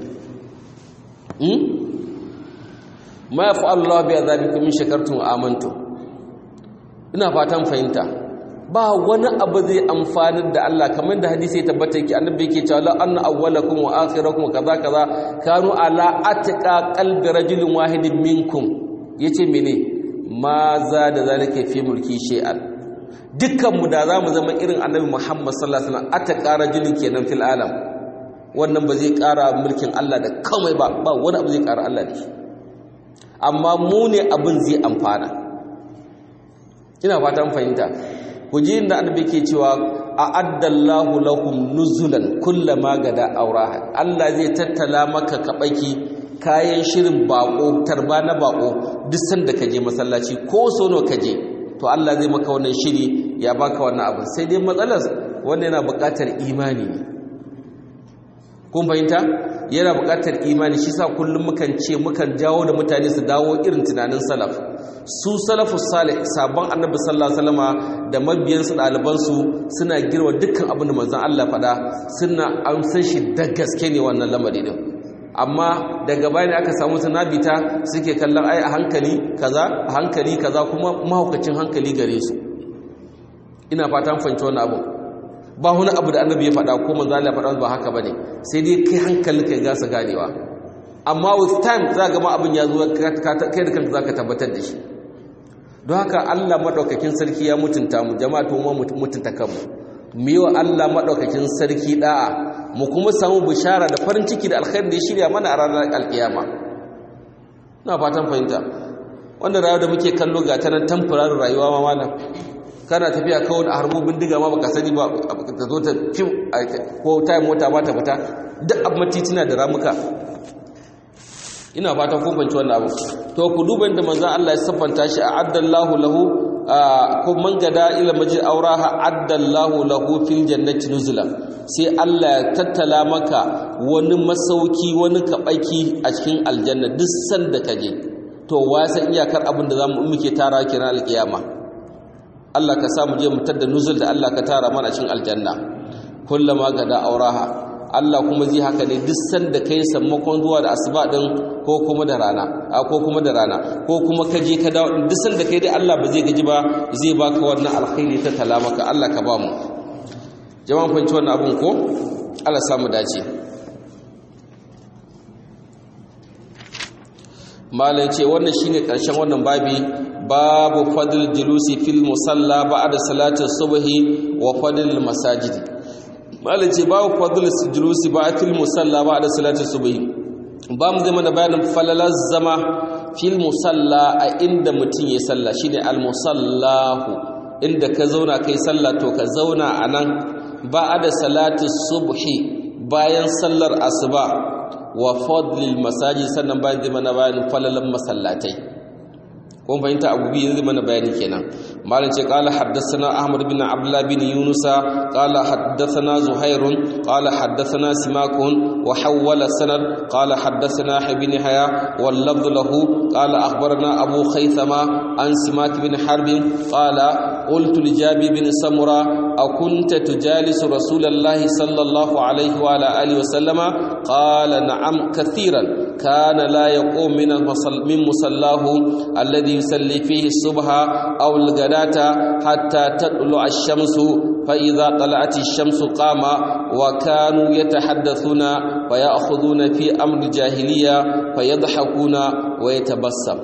Speaker 1: ma yaf'alu Allah bi azabikum min shakartum wa amantum ina fatan fahimta ba wani abu zai amfani da Allah kamar da hadisi ya tabbata yake annabi yake cewa la anna awwalakum wa akhirakum kaza kaza kanu ala atqa qalbi rajulin wahidin minkum yace mene ma za da zalika fi mulki shay'an dukkan mu da zamu zama irin annabi Muhammad sallallahu alaihi wasallam atqa rajulin kenan fil alam wannan ba zai kara mulkin Allah da komai ba wani abu zai kara Allah da shi amma mu ne abin zai amfana ina fatan fahimta ku ji inda annabi ke cewa a'addallahu lahum nuzulan kullama gada auraha Allah zai tattala maka kabaki kayan shirin bako tarba na bako duk sanda kaje masallaci ko sono kaje to Allah zai maka wannan shiri ya baka wannan abu sai dai matsalar wannan yana buƙatar imani ne kun fahimta yana buƙatar imani shi sa kullum mukan jawo da mutane su dawo irin tunanin salaf su salafus salih sabon annabi sallallahu alaihi wasallama da mabiyansu ɗalibansu suna girma dukkan abin da manzon Allah faɗa, suna amsar shi da gaske ne wannan lamari din. Amma daga bayan aka samu sanabita suke kallon ai a hankali kaza kuma mahaukacin hankali gare su. Ina fatan fahimci wannan abu. Ba wani abu da annabi ya faɗa ko manzo Allah ya faɗa ba haka bane, sai dai kai hankali kai gasa ganewa. Amma with time za ga ma abin ya zo kai da kanka zaka tabbatar da shi. Don haka Allah madaukakin sarki ya mutunta mu, jama'a to mu mutunta kanmu. Mu yi wa Allah madaukakin sarki da'a, mu kuma samu bishara da farin ciki da alkhairi da ya shirya mana a ranar alkiyama. Ina fatan fahimta. Wannan rayuwa da muke kallo ga ta nan temporary rayuwa ma malam. Kana tafiya kawai a harbo bindiga ma baka sani ba, ta zo ta fim ko tayin mota ba ta fita, duk abin titina da ramuka. Ina fatan kun fahimci wannan abu. To ku duba inda manzon Allah ya siffanta shi, a'addallahu lahu ko man gada ila majid auraha addallahu lahu fil jannati nuzula. Sai Allah ya tattala maka wani masauki, wani kabaki a cikin aljanna duk sanda kaje. To wasan iyakar abin da zamu muke tara kina alkiyama. Allah ka sa mu je mu tadda nuzul da Allah ka tara mana cikin aljanna. Kullama gada auraha, Allah kuma zai haka ne duk sanda kai sammakon zuwa da asuba din ko kuma da rana ko kuma ka je ka dawo din duk sanda kai dai Allah ba zai gaji ba, zai baka wannan alkhairi ta talamaka. Allah ka ba mu jama'an fahimci wannan abun ko Allah samu dace. malai ce wannan shine karshen wannan babu fadl julusi fil musalla ba'da salati subhi wa fadl masajid. malai ce babu fadl julusi ba'da musalla ba'da salati subhi, ba mu zama da bayanin falalar zama fil musalla a inda mutum ya salla, shine al musallahu, inda ka zauna kai salla to ka zauna anan ba'da salati subhi, bayan sallar asuba, wa fadlil masajid, sannan bayan zai mana bayanin falalan masallatai. kun fahimta abu biyu yanzu mana bayani kenan. malam ce qala haddathana ahmad bin abdullah bin yunus qala haddathana zuhairun qala haddathana simakun wa hawwala sanad qala haddathana ibn haya wal lafdh lahu qala akhbarana abu khaythama an simak bin harb qala qultu li jabir bin samura akunta tujalisu rasulallahi sallallahu alayhi wa ala alihi wa sallama qala na'am kathiran kana la yaqum min musallahu alladhi يصلي فيه الصبح أو الغداة حتى تطلع الشمس، فإذا طلعت الشمس قام، وكانوا يتحدثون فيأخذون في أمر الجاهلية فيضحكون ويتبسم.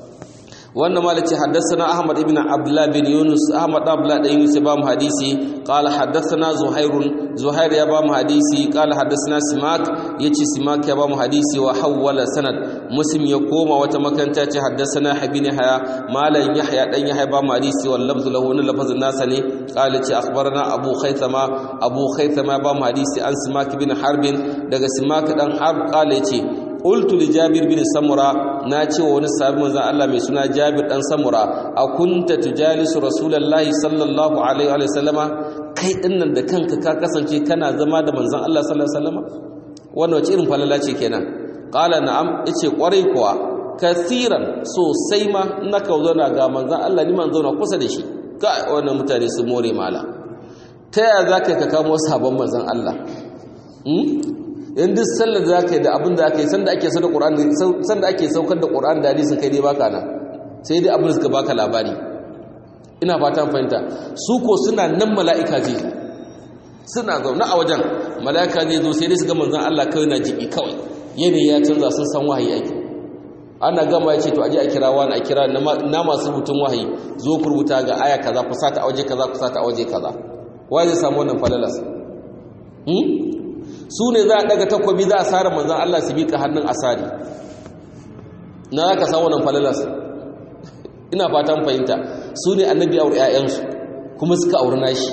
Speaker 1: wannan malaci haddathana ahmad ibn abdullah bin yunus, ahmad abdullah da yunus ya ba mu hadisi, qala haddathana zuhair ya ba mu hadisi, qala haddathana simak, yace simak ya ba mu hadisi, wa hawwala sanad, muslim ya koma wata makanta ce haddathana ibn haya, malan yahya dan yahya ba mu hadisi, wal lafzu lahu na lafazin nasa ne, qala ce akhbarana abu khaythama ba mu hadisi an simak bin harbin, daga simak dan harb, qala yace qultu li jabir bin samura, na ce wa wani sahabi manzon Allah mai suna jabir dan samura, akunta tujalisu rasulullahi sallallahu alaihi wa sallama, kai dinnan da kanka ka kasance kana zama da manzon Allah sallallahu alaihi wa sallama? wannan wace irin falala ce kenan? qala na'am, yace kwarai kuwa, kasiran sosai ma naka zauna ga manzon Allah, ni man zauna kusa da shi. Ka wannan mutane su more mala, ta yaya zaka ka kamo sabon manzon Allah? in duk sallar da zaka yi da abin da aka yi sanda ake saukar da Qur'ani, sanda ake saukar da Qur'ani da hadisin kai dai baka nan, sai dai abin da suka baka labari. ina fatan fahimta. Su ko suna nan mala'ika zai zo, suna zaune a wajen mala'ika zai zo, sai dai su ga manzon Allah kawai na jibi kawai, yanayi ya canza, sun san wahayi ake. ana gama ya ce to aje a kira wani, a kira na masu rubutun wahayi, zo ku rubuta ga aya kaza, ku sata a waje kaza, ku sata a waje kaza. Wai zai samu wannan falalas? su ne za a daga takwabi, za a sare manzan Allah su bika hannun asari. na za ka samu wannan falalas? ina fatan fahimta. su ne annabi aure 'ya'yansu kuma suka aure nashi.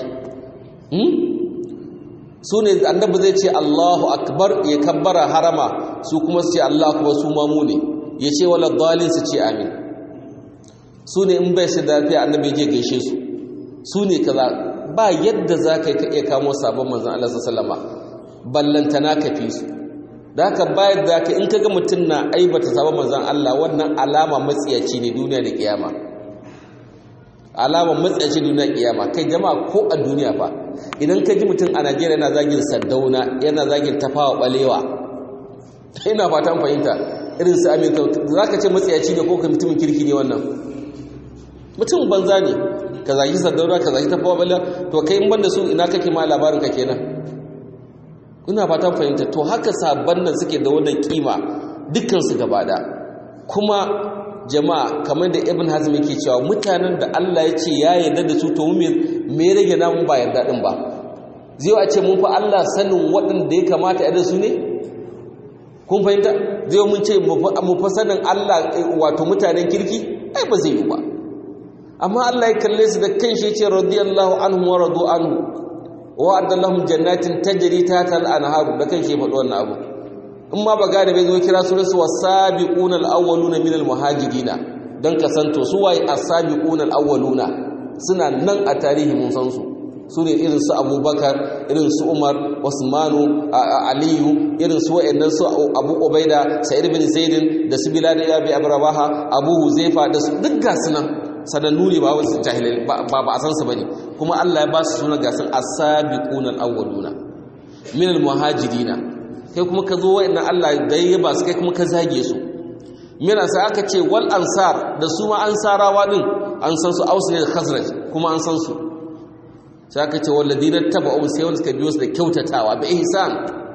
Speaker 1: su ne annabi zai ce Allahu akbar, ya kabbara harama, su kuma su ce Allah kuma su mamu ne, ya ce wala dalin su ce amin. su ne in bai shi lafiya annabi je gaishe su. su ne kaza. ba yadda za ka iya kamo sabon manzan Allah sallallahu alaihi wasallam, ballantana ka fi su. da haka bayar da ka in kaga mutum na aibata sabon manzon Allah wannan alama matsiyaci ne duniya da kiyama, alama matsiyaci duniya kiyama. Kai jama'a ko a duniya fa idan ka ji mutum a Najeriya yana zagin Sardauna yana zagin Tafawa Balewa, ina fatan fahimta, irin su Amerika, zaka ce matsiyaci ne ko ka mutumin kirki ne? Wannan mutum banza ne. Ka zagi Sardauna ka zagi Tafawa Balewa, to kai in banda su ina kake ma labarin ka kenan? Ina fatan fahimta. To haka sabban nan suke da wannan kima dukkan su gaba da. Kuma jama'a kamar da Ibn Hazm yake cewa mutanen da Allah ya ce ya yarda da su to me rage namu ba yarda din ba? Zai a ce mun fa Allah sanin waɗanda ya kamata ya da su ne? Kun fahimta? Zai mun ce mu fa sanin Allah wato mutanen kirki? Ai ba zai yi ba. Amma Allah ya kalle su da kanshi ya ce radiyallahu anhu wa radu anhu wa adallahum jannatin tajri tahta al-anhar, da kanshi ya faɗi wannan abu. In ma ba gane bai zo kira su rasu wasabiquna al-awwaluna min al-muhajirina, dan kasanto su waye as-sabiquna al-awwaluna, suna nan a tarihi mun san su. Su ne irin su Abubakar, irin su Umar, Usmanu, Aliyu, irin su wayannan su Abu Ubaida, Sa'id bin Zaid da su Bilal ibn Abi Rabaha, Abu Huzaifa da su duk gasu nan sanannu ne ba wasu jahilai ba a san su bane, kuma Allah ya ba su suna gasan as-sabiquna al-awwaluna min al-muhajirina. Kai kuma ka zo wayannan Allah da ya ba su kai kuma ka zage su. Mina sai aka ce wal ansar, da su ma ansarawa din an san su, Aus ne da Khazraj kuma an san su. Sai aka ce walladina taba'u, sai wanda suka biyo su da kyautatawa bi ihsan,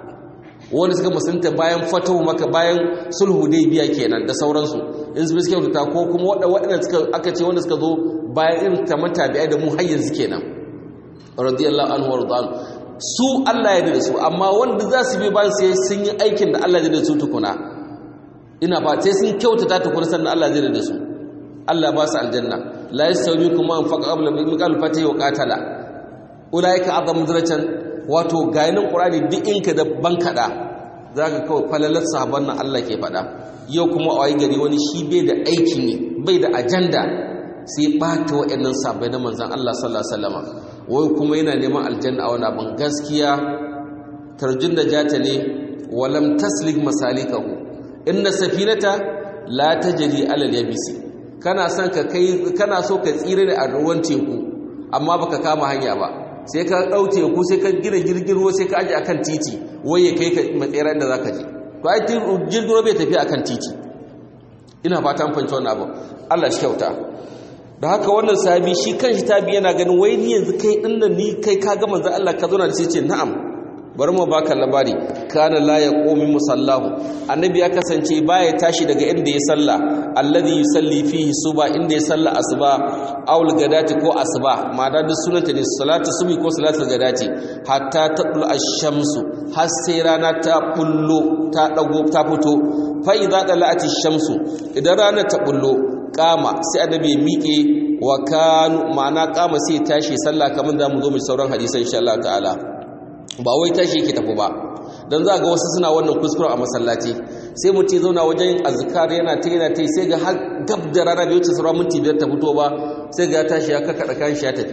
Speaker 1: wanda suka musunta bayan fatahu maka, bayan sulhu dai biya kenan da sauransu, in su suka kyautata, ko kuma waɗanda suka aka ce wanda suka zo bayan irin kamar tabi'ai da mu har yanzu kenan radiyallahu anhu wa radwan. Su Allah ya da su, amma wanda za su bi bayan sai sun yi aikin da Allah ya da su tukuna, ina ba sai sun kyautata tukuna sannan Allah zai da su. Allah ba su aljanna. La yastawi kuma an faqa qabla min qalfati wa qatala ulaika azam darajatan. Wato gainin Qur'ani duk inka da bankada zaka kawai falalar sahabban nan Allah ke faɗa. Yau kuma a wai gari wani shi bai da aiki ne, bai da ajanda, sai bata wayannan sahabbai na manzon Allah sallallahu alaihi wasallam. Wai kuma yana neman aljanna a wani abin gaskiya. Tarjun da jata ne walam taslik masalikahu, inna safinata la tajri ala al-yabisi. Kana son ka kai, kana so ka tsire da ruwan teku amma baka kama hanya ba, sai ka dau teku, sai ka gina jirgin ruwa, sai ka aje akan titi, wai ya kai ka matsayar da zaka je. To ai jirgin ruwa bai tafi akan titi. Ina fatan fanci wannan abu. Allah shi kyauta. Da haka wannan sahabi shi kanshi tabi yana ganin wai ni yanzu kai dinnan ni kai ka ga manzo Allah ka zo na sai ce na'am. Bari mu baka labari. Kana la yaqumu musallahu, annabi ya kasance baya tashi daga inda ya salla, alladhi yusalli fihi suba, inda ya salla asuba aw gadati ko asuba, ma da duk sunanta ne salatu subhi ko salatu gadati, hatta tadlu ash-shamsu, har sai rana ta bullo ta dago ta fito. Fa idza dala'ati ash-shamsu, idan rana ta bullo kama sai annabi ya miƙe, wa kanu ma'ana kama sai tashi sallah, kamar da mu zo mu sauran hadisan insha Allah ta'ala. Ba wai tashi yake tafi ba, dan za ga wasu suna wannan kuskure a masallaci, sai mutum ya zauna wajen azkar yana ta sai ga har gab da rana bai wuce sauran minti biyar ta fito ba, sai ga tashi ya karkada kan shi ya tafi.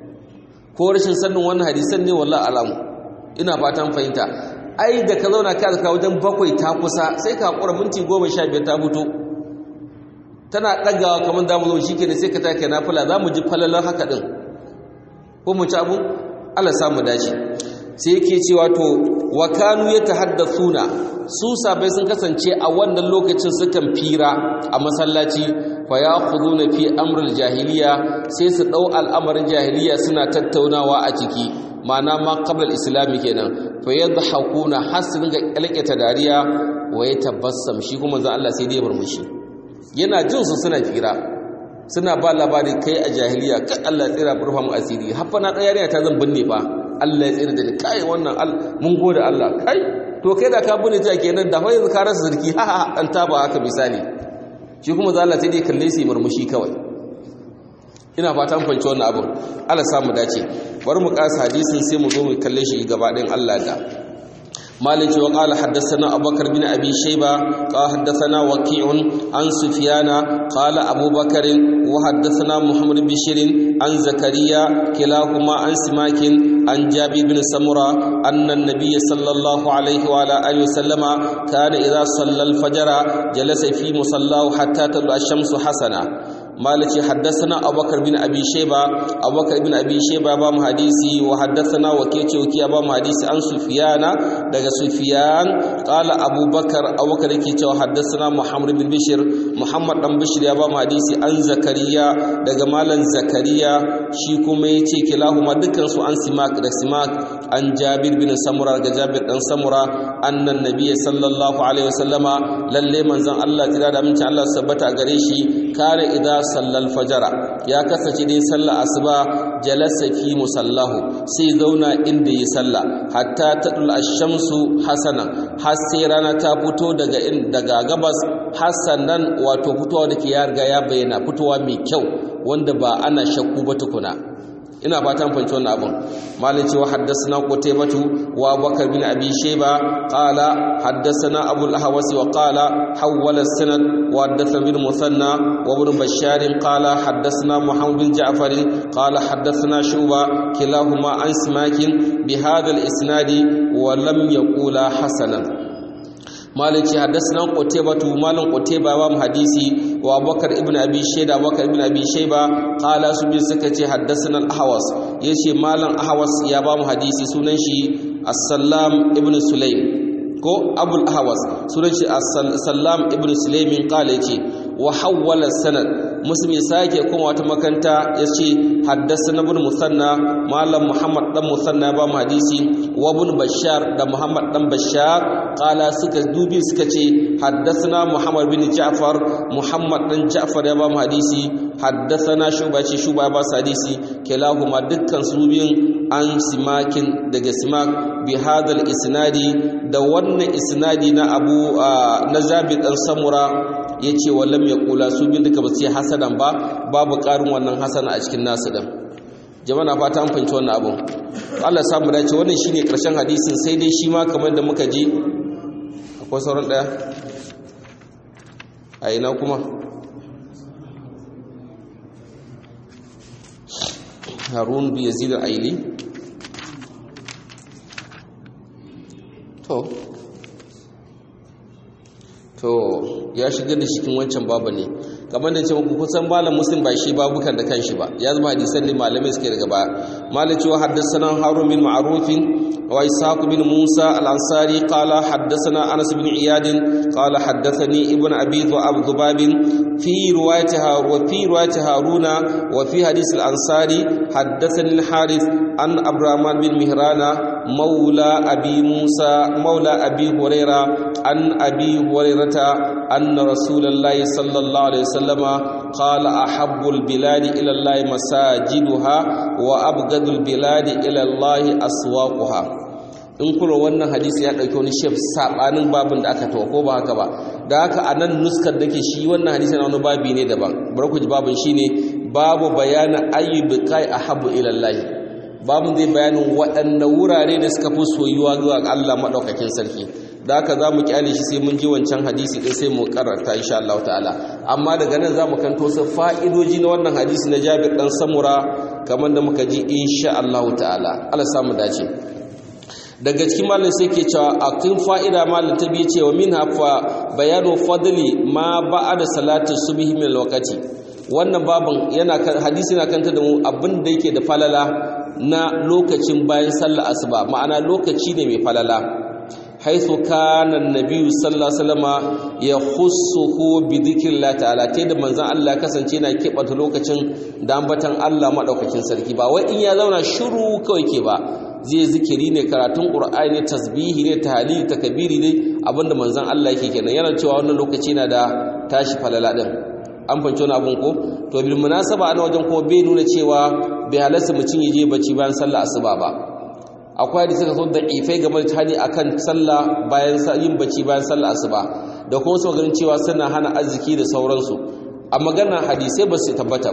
Speaker 1: Ko rashin sanin wannan hadisan ne wallahi alamu. Ina fatan fahimta. Ai da ka zauna ka azkar wajen 7 ta kusa, sai ka hakura minti 15 ta fito, tana ɗagawa kamar za mu zo shi ke da sai ka take nafila, za mu ji falalar haka ɗin ko mu ci abu. Allah samu dace. Sai yake cewa to wa kanu yatahaddathuna, su sabai sun kasance a wannan lokacin sukan fira a masallaci, fa ya'khuduna fi amril jahiliya, sai su dau al'amarin jahiliya suna tattaunawa a ciki, ma'ana ma qabla al-islam kenan. Fa yadhakuna hasin ga kalkata dariya, wa yatabassam, shi kuma zan Allah sai dai murmushi. Yana jin su suna fira, suna ba labari kai a jahiliya, kai Allah tsira burfa mu asiri, haffa na ɗaya yarinya ta zan binne fa, Allah ya tsira da ni, kai wannan mun gode Allah, kai to kai da ka binne ta kenan da yanzu ka rasa zirki, ha ha an taba haka misali. Shi kuma za Allah sai dai kalle su murmushi kawai. Ina fata mun fahimci wannan abin. Allah samu dace. Bari mu kasa hadisin sai mu zo mu kalle shi gaba ɗayan Allah da. مالك وقال حدثنا أبو بكر بن أبي شيبة قال حدثنا وكيع عن سفيان قال أبو بكر وحدثنا محمد بن بشير عن زكريا كلاهما عن سماك عن جابر بن سمرة أن النبي صلى الله عليه وعلى آله وسلم كان إذا صلى الفجر جلس في مصلاه حتى تطلع الشمس حسنا مالك حدثنا أبو بكر بن أبي شيبة أبو بكر بن أبي شيبة بام حديثي وحدثنا وكيع بام حديثي عن سفيان دغ سفيان قال أبو بكر كيتو حدثنا محمد بن بشير محمد بن بشير يا بام حديثي عن زكريا دغ مالن زكريا shi kuma yace kilahuma dukkan su an simak an Jabir bin Samura daga Jabir dan Samura annan nabiy sallallahu alaihi wasallama lalle manzon Allah tira da amincin Allah sabbata gare shi kare idza sallal fajara ya kasace dai sallar asuba jalasa fi musallahu sai zauna inda yi salla hatta tadul ash-shamsu hasana har sai rana ta fito daga gabas hasanan wato fitowa dake ya riga ya bayyana fitowa mai kyau wanda ba ana shakku ba tukuna ina fatan fahimci wannan abun malin cewa haddathana qutaybatu wa bakar bin abi shayba qala haddathana abul ahwas wa qala hawala sanad wa haddathana bil musanna wa ibn bashar qala haddathana muhammad bin ja'far qala haddathana shuba kilahuma an simakin bi hadha al isnadi wa lam yaqula hasanan malin ce haddathana qutaybatu malin qutayba wa hadisi wa bakar ibn abi shayba bakar ibn abi shayba qala su bi suka ce haddathana al-ahwas yace malam ahwas ya ba mu hadisi sunan shi as-sallam ibn sulaym ko abul ahwas sunan shi as-sallam ibn sulaym qala yace wa hawwala sanad muslim sake kuma wata makanta yace haddathana ibn musanna malam muhammad dan musanna ba mu hadisi wa ibn bashar da muhammad dan bashar qala suka dubi suka ce haddathana muhammad bin ja'far muhammad dan ja'far ya ba mu hadisi haddathana shuba ce shuba ba su hadisi kilahuma dukkan su biyun an simakin daga simak bi hadal isnadi da wannan isnadi na abu na Jabir dan Samura yace wallam ya kula su bin duka ba su hasadan ba babu karin wannan hasana a cikin nasu din jama'a na fata an fahimci wannan abun Allah ya samu dace wannan shine karshen hadisin sai dai shi ma kamar da muka ji akwai sauran daya a ina kuma Harun bin Yazid al-Aili to ya shiga da cikin wancan babu ne kamar da ce muku kusan malam muslim ba shi babukan da kanshi ba ya zama hadisan ne malamai suke daga baya malam cewa haddathana harun bin ma'ruf wa ishaq bin musa al-ansari qala haddathana anas bin iyad qala haddathani ibn abi dhubab fi riwayati haruna wa fi hadith al-ansari haddathani al-harith an abraman bin mihrana مولى أبي موسى مولى أبي هريرة عن أبي هريرة أن رسول الله صلى الله عليه وسلم قال أحب البلاد إلى الله مساجدها وأبغض البلاد إلى الله أسواقها in kula wannan hadisi ya dauki wani shef sabanin babin da aka tawo ko ba haka ba da haka anan nuskar dake shi wannan hadisi na wani babi ne daban bar ku ji babin shine babu bayanin ayyubikai ahabbu ila Allah babu zai bayanin waɗanne wurare da suka fi soyuwa zuwa ga Allah madaukakin sarki da haka zamu kyale shi sai mun ji wancan hadisi din sai mu karanta insha Allah ta'ala amma daga nan zamu kanto su fa'idoji na wannan hadisi na Jabir dan Samura kamar da muka ji insha Allah ta'ala Allah samu dace daga cikin malin sai ke cewa akin fa'ida malin ta biye cewa min hafa bayanu fadli ma ba'da salati subhi min alwaqti wannan babin yana hadisi yana kanta da mu abin da yake da falala na lokacin bayan sallar asuba ma'ana lokaci ne mai falala haithu kana annabi sallallahu alaihi wasallama yakhussuhu bi dhikrillah ta'ala tai da manzon Allah kasance yana kebata lokacin da ambatan Allah madaukakin sarki ba wai in ya zauna shiru kawai ke ba zai zikiri ne karatun qur'ani ne tasbihi ne tahlil takbiri ne abinda manzon Allah yake kenan yana cewa wannan lokaci na da tashi falala din an fahimci wani abun ko to bil munasaba ana wajen kuma bai nuna cewa bai halarsa mutum ya je bacci bayan sallah asuba ba akwai hadisi da zo da ifai game da hadi akan sallah bayan yin bacci bayan sallah asuba da kuma su ganin cewa suna hana arziki da sauransu a magana hadisai ba su tabbata ba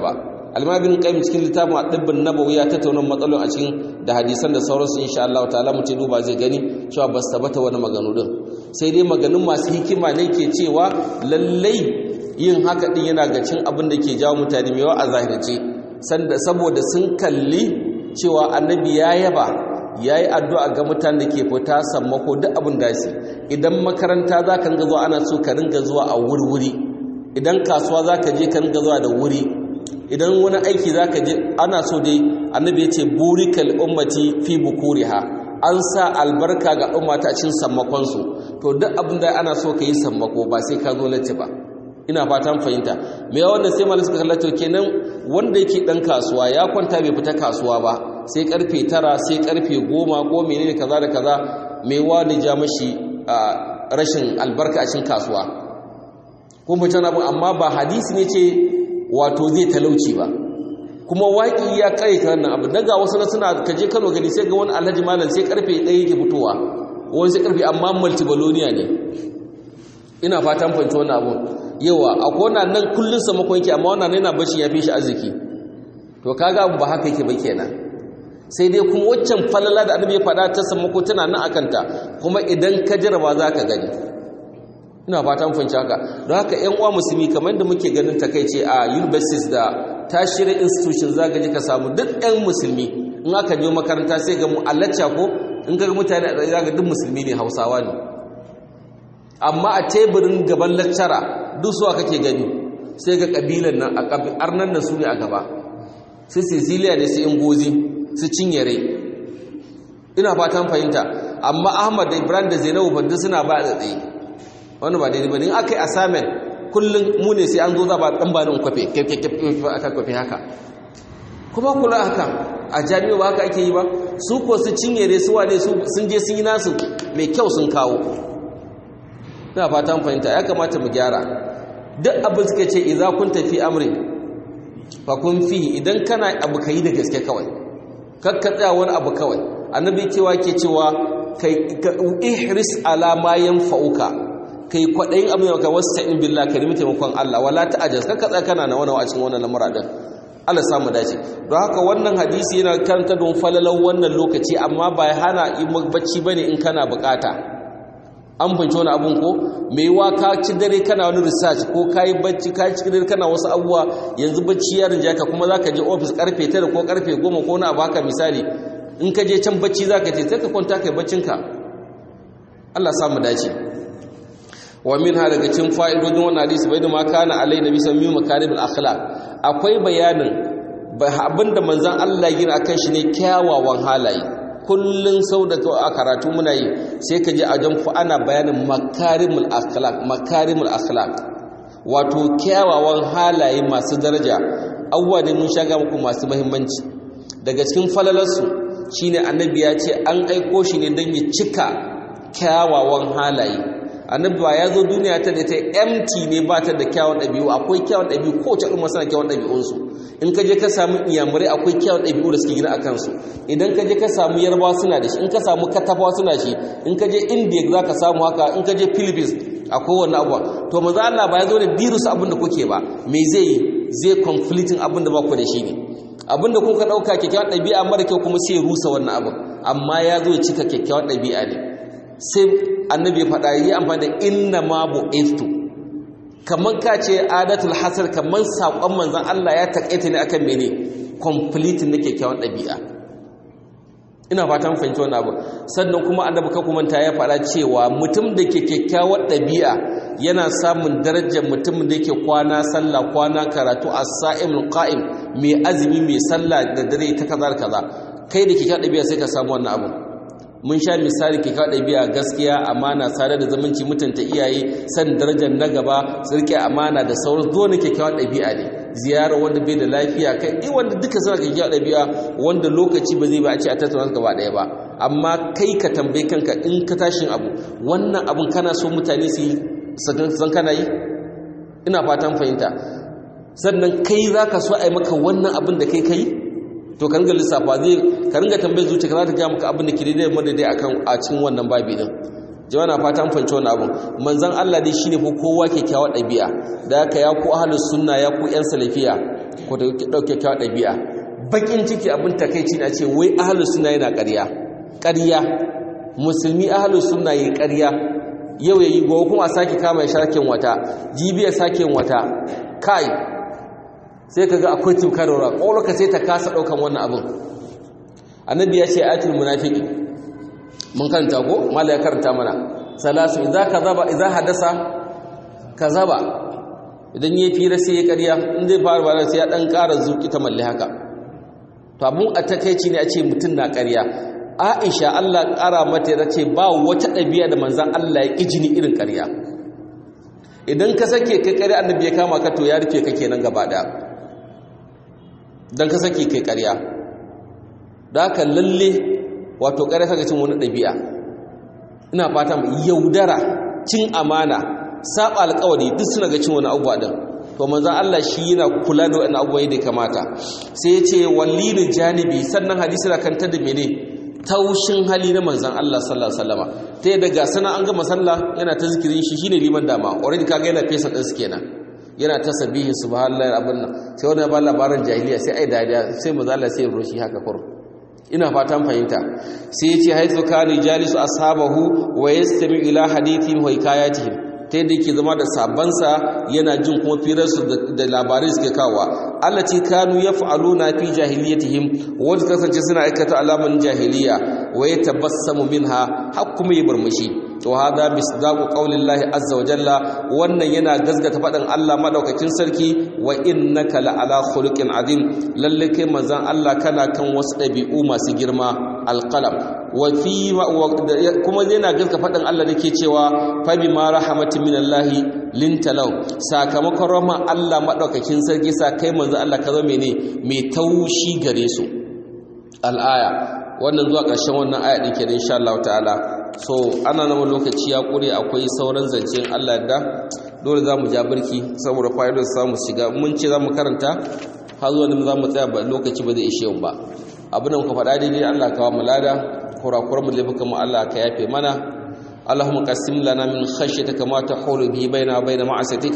Speaker 1: al-Imam Ibn Qayyim cikin littafin Ad-Dibbun Nabawi ya tattauna matsalolin a cikin da hadisan da sauransu insha Allah ta'ala mutum duba zai gani cewa ba su tabbata wani maganu din sai dai maganun masu hikima ne ke cewa lallai yin haka din yana ga cin abin da ke jawo mutane mai a zahirce saboda sun kalli cewa annabi ya yaba yayi addu'a ga mutanen da ke fita sammako duk abin da shi idan makaranta za ka ringa zuwa ana so ka ringa zuwa a wurwuri idan kasuwa za ka je ka ringa zuwa da wuri idan wani aiki za ka je ana so dai annabi ya ce burikal ummati fi bukuriha an sa albarka ga ummata a cikin sammakonsu to duk abin da ana so ka yi sammako ba sai ka zo latti ba ina fatan fahimta me wanda sai malaka suka kallato kenan wanda yake dan kasuwa ya kwanta bai fita kasuwa ba sai karfe 9 sai karfe 10 ko menene kaza da kaza me wani ja mashi rashin albarka a cikin kasuwa kun fita na amma ba hadisi ne ce wato zai talauci ba kuma waƙi ya kai ta wannan abu daga wasu na suna kaje Kano gani sai ga wani alhaji malam sai karfe 1 yake fitowa wani sai karfe amma multibalonia ne ina fatan fahimci wannan abu yawa akwai wannan nan kullun sa makon yake amma wannan yana bashi ya fi shi arziki to kaga abu ba haka yake ba kenan sai dai kuma waccan falala da annabi ya faɗa ta sammako tana nan akanta kuma idan ka jarraba za ka gani ina fatan fahimci haka don haka ƴan uwa musulmi kamar da muke ganin takeice a universities da tertiary institutions za ka je ka samu duk ƴan musulmi in aka je makaranta sai ga mu allacca ko in ga mutane a za ga duk musulmi ne Hausawa ne amma a teburin gaban lecturer duk suwa kake gani sai ga kabilan nan arnan nan su ne a gaba sai Cecilia ne sai Ngozi su Cinyere ina fatan fahimta amma Ahmad da Ibrahim da Zainabu banda suna ba da tsaye wannan ba daidai bane in akai assignment kullun mu ne sai an zo za ba dan ba nan kwafe aka kwafe haka kuma kula haka a jami'a ba haka ake yi ba su ko su Cinyere su wane su sun je sun yi nasu mai kyau sun kawo ina fatan fahimta ya kamata mu gyara duk abin suke ce idza kunta fi amri fa kun fi idan kana abu kai da gaske kawai kakka tsaya wani abu kawai annabi cewa ke cewa kai ihris ala ma yanfa'uka kai kwadayin abin da ka wasta'in billah ka nemi taimakon Allah wala ta'ajaz kakka tsaya kana na wani a cikin wannan lamura din Allah samu dace don haka wannan hadisi yana karanta don falalan wannan lokaci amma ba hana bacci bane in kana bukata an bince wani abun ko mai wa ka ci dare kana wani research ko kai bacci ka ci dare kana wasu abubuwa yanzu bacci ya rinja ka kuma zaka je office karfe 9 ko karfe 10 ko na baka misali in ka je can bacci zaka je sai ka kwanta kai baccin ka Allah samu dace wa minha daga cikin fa'idodin wannan hadisi bai da ma kana alai nabi sallallahu alaihi wasallam makarimul akhlaq akwai bayanin abinda manzon Allah ya gina akan shi ne kyawawan halaye kullun sau da a karatu muna yi sai ka ji a jan ku ana bayanin makarimul akhlaq wato kyawawan halaye masu daraja abubuwa da mun shaga muku masu muhimmanci daga cikin falalarsu shine annabi ya ce an aiko shi ne don ya cika kyawawan halaye annabi ba ya zo duniya ta da ta empty ne ba ta da kyawun ɗabi'u akwai kyawun ɗabi'u kowace ɗin masana kyawun ɗabi'unsu in ka je ka samu iyamurai akwai kyawun ɗabi'u da suke gina a kansu idan ka je ka samu yarbawa suna da shi in ka samu katafawa suna shi in ka je india za ka samu haka in ka je philippines akwai wannan abuwa to maza Allah ba ya zo da dirus abin da kuke ba me zai yi zai conflicting abin da ba ku da shi ne abin da kuka ɗauka kyakkyawan ɗabi'a mara kyau kuma sai rusa wannan abin amma ya zo ya cika kyakkyawan ɗabi'a ne sai annabi ya faɗa yi amfani da inna ma bu'istu kamar ka ce adatul hasar kamar saƙon manzan Allah ya taƙaita ne akan mene complete na kyakkyawan ɗabi'a ina fatan fahimci wannan abu sannan kuma annabi ka kuma ta ya faɗa cewa mutum da ke kyakkyawar ɗabi'a yana samun darajar mutum da yake kwana sallah kwana karatu as-sa'imul qa'im mai azumi mai sallah da dare ta kaza kaza kai da kyakkyawar ɗabi'a sai ka samu wannan abu mun sha misali ke kawo ɗabi'a gaskiya amana sadar da zumunci mutunta iyaye san darajar na gaba tsirke amana da sauran zuwa ne kyakkyawar ɗabi'a ne ziyara wanda bai da lafiya kai wanda duka suna kyakkyawar ɗabi'a wanda lokaci ba zai ba a ce a tattauna gaba ɗaya ba amma kai ka tambayi kanka in ka tashin abu wannan abun kana so mutane su yi san kana yi ina fatan fahimta sannan kai za ka so a yi maka wannan abin da kai kai to ka ringa lissafa zai ka ringa tambayar zuciya za ta ga maka abin da ke daidai madadai akan a cikin wannan babi din jama'a na fata an fahimci wannan abin manzon Allah dai shine ko kowa kyakkyawar ɗabi'a da haka ya ku ahlus sunna ya ku yan salafiya ko da dauke kyawun ɗabi'a bakin ciki abin takeici na ce wai ahlus sunna yana ƙarya musulmi ahlus sunna yi ƙarya yau yayi gobe kuma sake kama shakin wata jibiya sakin wata kai sai kaga akwai tuka da ruwa ƙauraka sai ta kasa daukan wannan abin annabi ya ce ayatul munafiqi mun karanta ko mallaka ya karanta mana salasu idza kadhaba idza hadasa kazaba idan yayi fira sai ya ƙarya in zai fara bara sai ya dan ƙara zuki ta malli haka to abun a takeici ne a ce mutun na ƙarya Aisha Allah ƙara mata ya ce ba wata ɗabi'a da manzon Allah ya kijini irin ƙarya idan ka sake kai ƙarya annabi ya kama ka to ya rufe ka kenan gaba daya dan ka sake kai ƙarya da haka lalle wato ƙarya saka cin wani ɗabi'a ina fata yaudara cin amana saba alƙawari duk suna ga cin wani abubuwa din to manzon Allah shi yana kula da wannan abubuwa da kamata sai ya ce wallil janibi sannan hadisi na kanta da mene taushin hali na manzon Allah sallallahu alaihi wasallam ta daga sana an gama sallah yana ta zikirin shi shine liman dama already kaga yana fesa din su kenan yana tasbihi subhanallahi abunna sai wani ba labarin jahiliya sai ai dariya sai manzon Allah sai ya roshi haka kur ina fatan fahimta sai yace haythu kana jalisu ashabahu wa yastami ila hadithihim wa hikayatihim ta yadda yake zama da sabansa yana jin kuma firarsu da labarai suke kawo allati kanu yaf'aluna fi jahiliyatihim wanda kasance suna aikata alaman jahiliya wa yatabassamu minha har kuma yi burmushi to hada misdaqu qaulillahi azza wa jalla wannan yana gazgata faɗin Allah madaukakin sarki wa innaka la'ala khuluqin azim lalle kai manzon Allah kana kan wasu dabi'u masu girma alqalam wa fi kuma yana gazgata faɗin Allah dake cewa fa bima rahmatin minallahi lintalau sakamakon rahman Allah madaukakin sarki sa kai manzon Allah ka zo mene mai taushi gare su al-aya wannan zuwa ƙarshen wannan aya din kenan insha Allah ta'ala so ana nan lokaci ya kure akwai sauran zancen Allah da dole zamu ja birki saboda fa'idar samu shiga mun ce zamu karanta har zuwa nan zamu tsaya ba lokaci ba zai ishe mu ba abin da muka faɗa daidai Allah ka wa mu lada kurakuran mu laifukan mu Allah ka yafe mana اللهم قسم لنا من خشيتك ما تحول به بيننا وبين معصيتك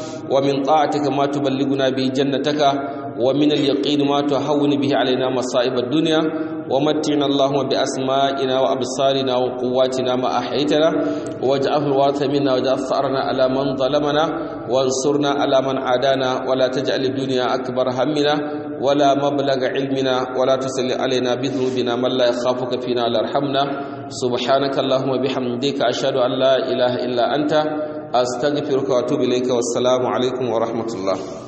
Speaker 1: ومن طاعتك ما تبلغنا به جنتك ومن اليقين ما تهون به علينا مصائب الدنيا ومتعنا اللهم بأسمائنا وأبصارنا وقواتنا ما أحييتنا واجعله الوارث منا واجعل ثأرنا على من ظلمنا وانصرنا على من عادانا ولا تجعل الدنيا أكبر همنا ولا مبلغ علمنا ولا تسل علينا بذنوبنا من لا يخافك فينا ولا يرحمنا سبحانك اللهم وبحمدك أشهد أن لا إله إلا أنت أستغفرك وأتوب إليك والسلام عليكم ورحمة الله